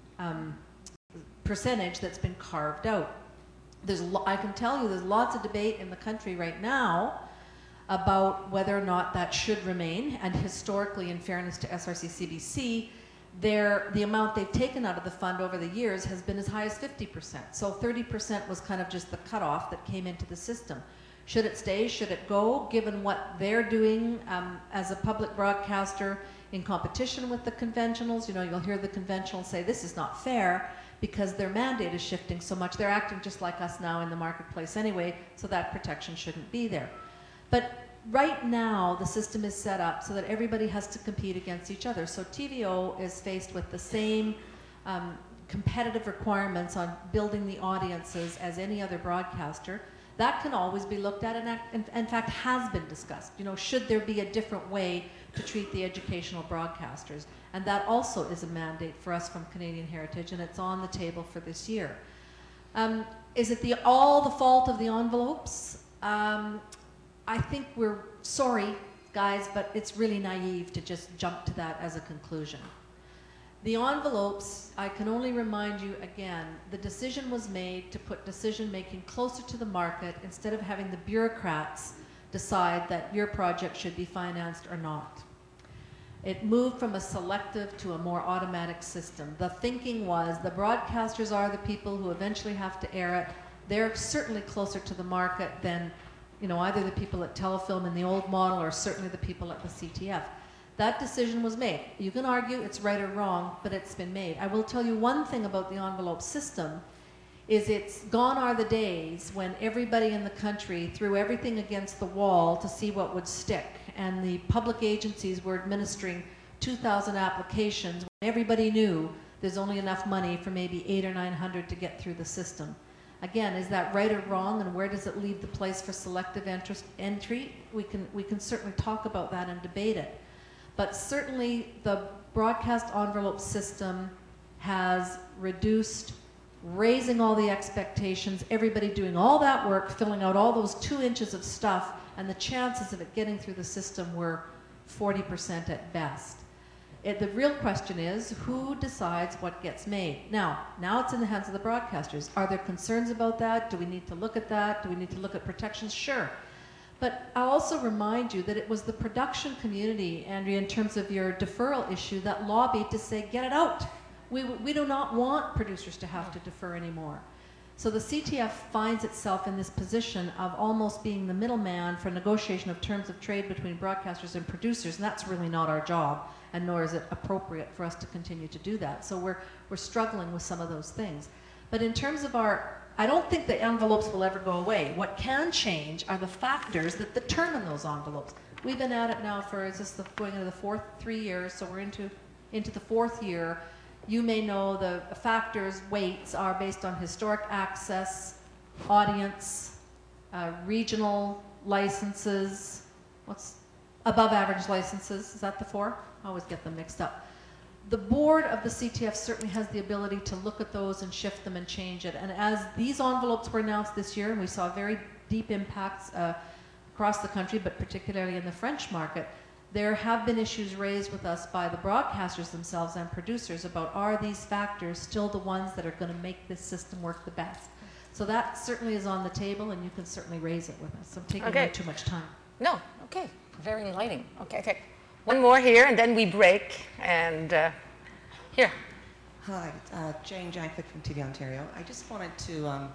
percentage that's been carved out. I can tell you there's lots of debate in the country right now about whether or not that should remain, and historically, in fairness to SRC CBC, the amount they've taken out of the fund over the years has been as high as 50%. So 30% was kind of just the cutoff that came into the system. Should it stay? Should it go? Given what they're doing as a public broadcaster in competition with the conventionals, you know, you'll hear the conventionals say this is not fair because their mandate is shifting so much. They're acting just like us now in the marketplace anyway, so that protection shouldn't be there. But right now, the system is set up so that everybody has to compete against each other. So TVO is faced with the same competitive requirements on building the audiences as any other broadcaster. That can always be looked at and in fact has been discussed. You know, should there be a different way to treat the educational broadcasters? And that also is a mandate for us from Canadian Heritage, and it's on the table for this year. Is it all the fault of the envelopes? I think we're sorry, guys, but it's really naive to just jump to that as a conclusion. The envelopes, I can only remind you again, the decision was made to put decision-making closer to the market instead of having the bureaucrats decide that your project should be financed or not. It moved from a selective to a more automatic system. The thinking was the broadcasters are the people who eventually have to air it. they're certainly closer to the market than, you know, either the people at Telefilm in the old model or certainly the people at the CTF. That decision was made. You can argue it's right or wrong, but it's been made. I will tell you one thing about the envelope system, is it's gone are the days when everybody in the country threw everything against the wall to see what would stick. And the public agencies were administering 2,000 applications when everybody knew there's only enough money for maybe 800 or 900 to get through the system. Again, is that right or wrong, and where does it leave the place for selective entry? We can certainly talk about that and debate it. But certainly the broadcast envelope system has reduced raising all the expectations, everybody doing all that work, filling out all those 2 inches of stuff, and the chances of it getting through the system were 40% at best. The real question is, who decides what gets made? Now it's in the hands of the broadcasters. Are there concerns about that? Do we need to look at that? Do we need to look at protections? Sure. But I'll also remind you that it was the production community, Andrea, in terms of your deferral issue, that lobbied to say, get it out. We do not want producers to have to defer anymore. So the CTF finds itself in this position of almost being the middleman for negotiation of terms of trade between broadcasters and producers, and that's really not our job, and nor is it appropriate for us to continue to do that. So we're struggling with some of those things. But in terms of I don't think the envelopes will ever go away. What can change are the factors that determine those envelopes. We've been at it now for, going into the 3 years, so we're into the 4th year. You may know the factors, weights, are based on historic access, audience, regional licenses, what's above average licenses, is that the 4? I always get them mixed up. The board of the CTF certainly has the ability to look at those and shift them and change it. And as these envelopes were announced this year, and we saw very deep impacts across the country, but particularly in the French market, there have been issues raised with us by the broadcasters themselves and producers about, are these factors still the ones that are going to make this system work the best? So that certainly is on the table, and you can certainly raise it with us. I'm taking way too much time. No, okay, very enlightening. Okay. One more here, and then we break, and here. Hi, Jane Jankvik from TV Ontario. I just wanted to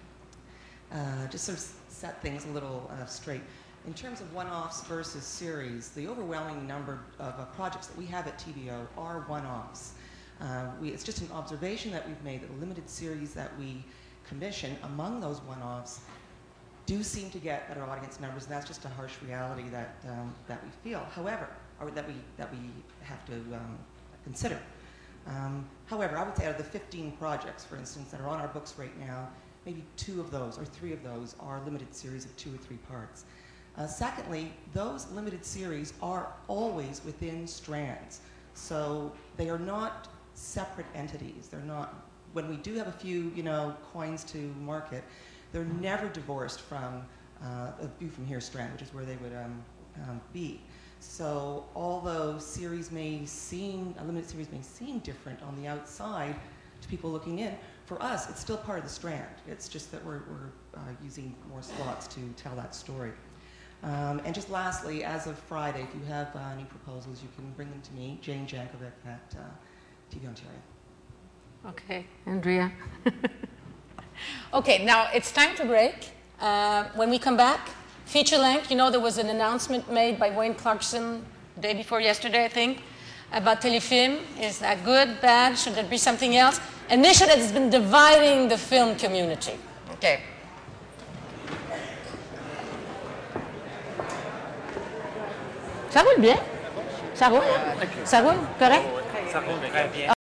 just sort of set things a little straight. In terms of one-offs versus series, the overwhelming number of projects that we have at TVO are one-offs. It's just an observation that we've made that the limited series that we commission among those one-offs do seem to get better audience numbers, and that's just a harsh reality that we feel. However, or that we have to consider. However, I would say out of the 15 projects, for instance, that are on our books right now, maybe 2 of those or 3 of those are limited series of 2 or 3 parts. Secondly, those limited series are always within strands. So they are not separate entities. They're not, when we do have a few, coins to market, they're never divorced from a View From Here strand, which is where they would be. So although a limited series may seem different on the outside to people looking in, for us, it's still part of the strand. It's just that we're using more slots to tell that story. And just lastly, as of Friday, if you have any proposals, you can bring them to me, Jane Jankovic at TV Ontario. Okay, Andrea. Okay, now it's time to break. When we come back, feature length, there was an announcement made by Wayne Clarkson the day before yesterday, I think, about Telefilm. Is that good, bad? Should there be something else? An issue that has been dividing the film community. Okay. Ça roule bien? Ça roule? Ça roule? Correct? Ça roule très bien.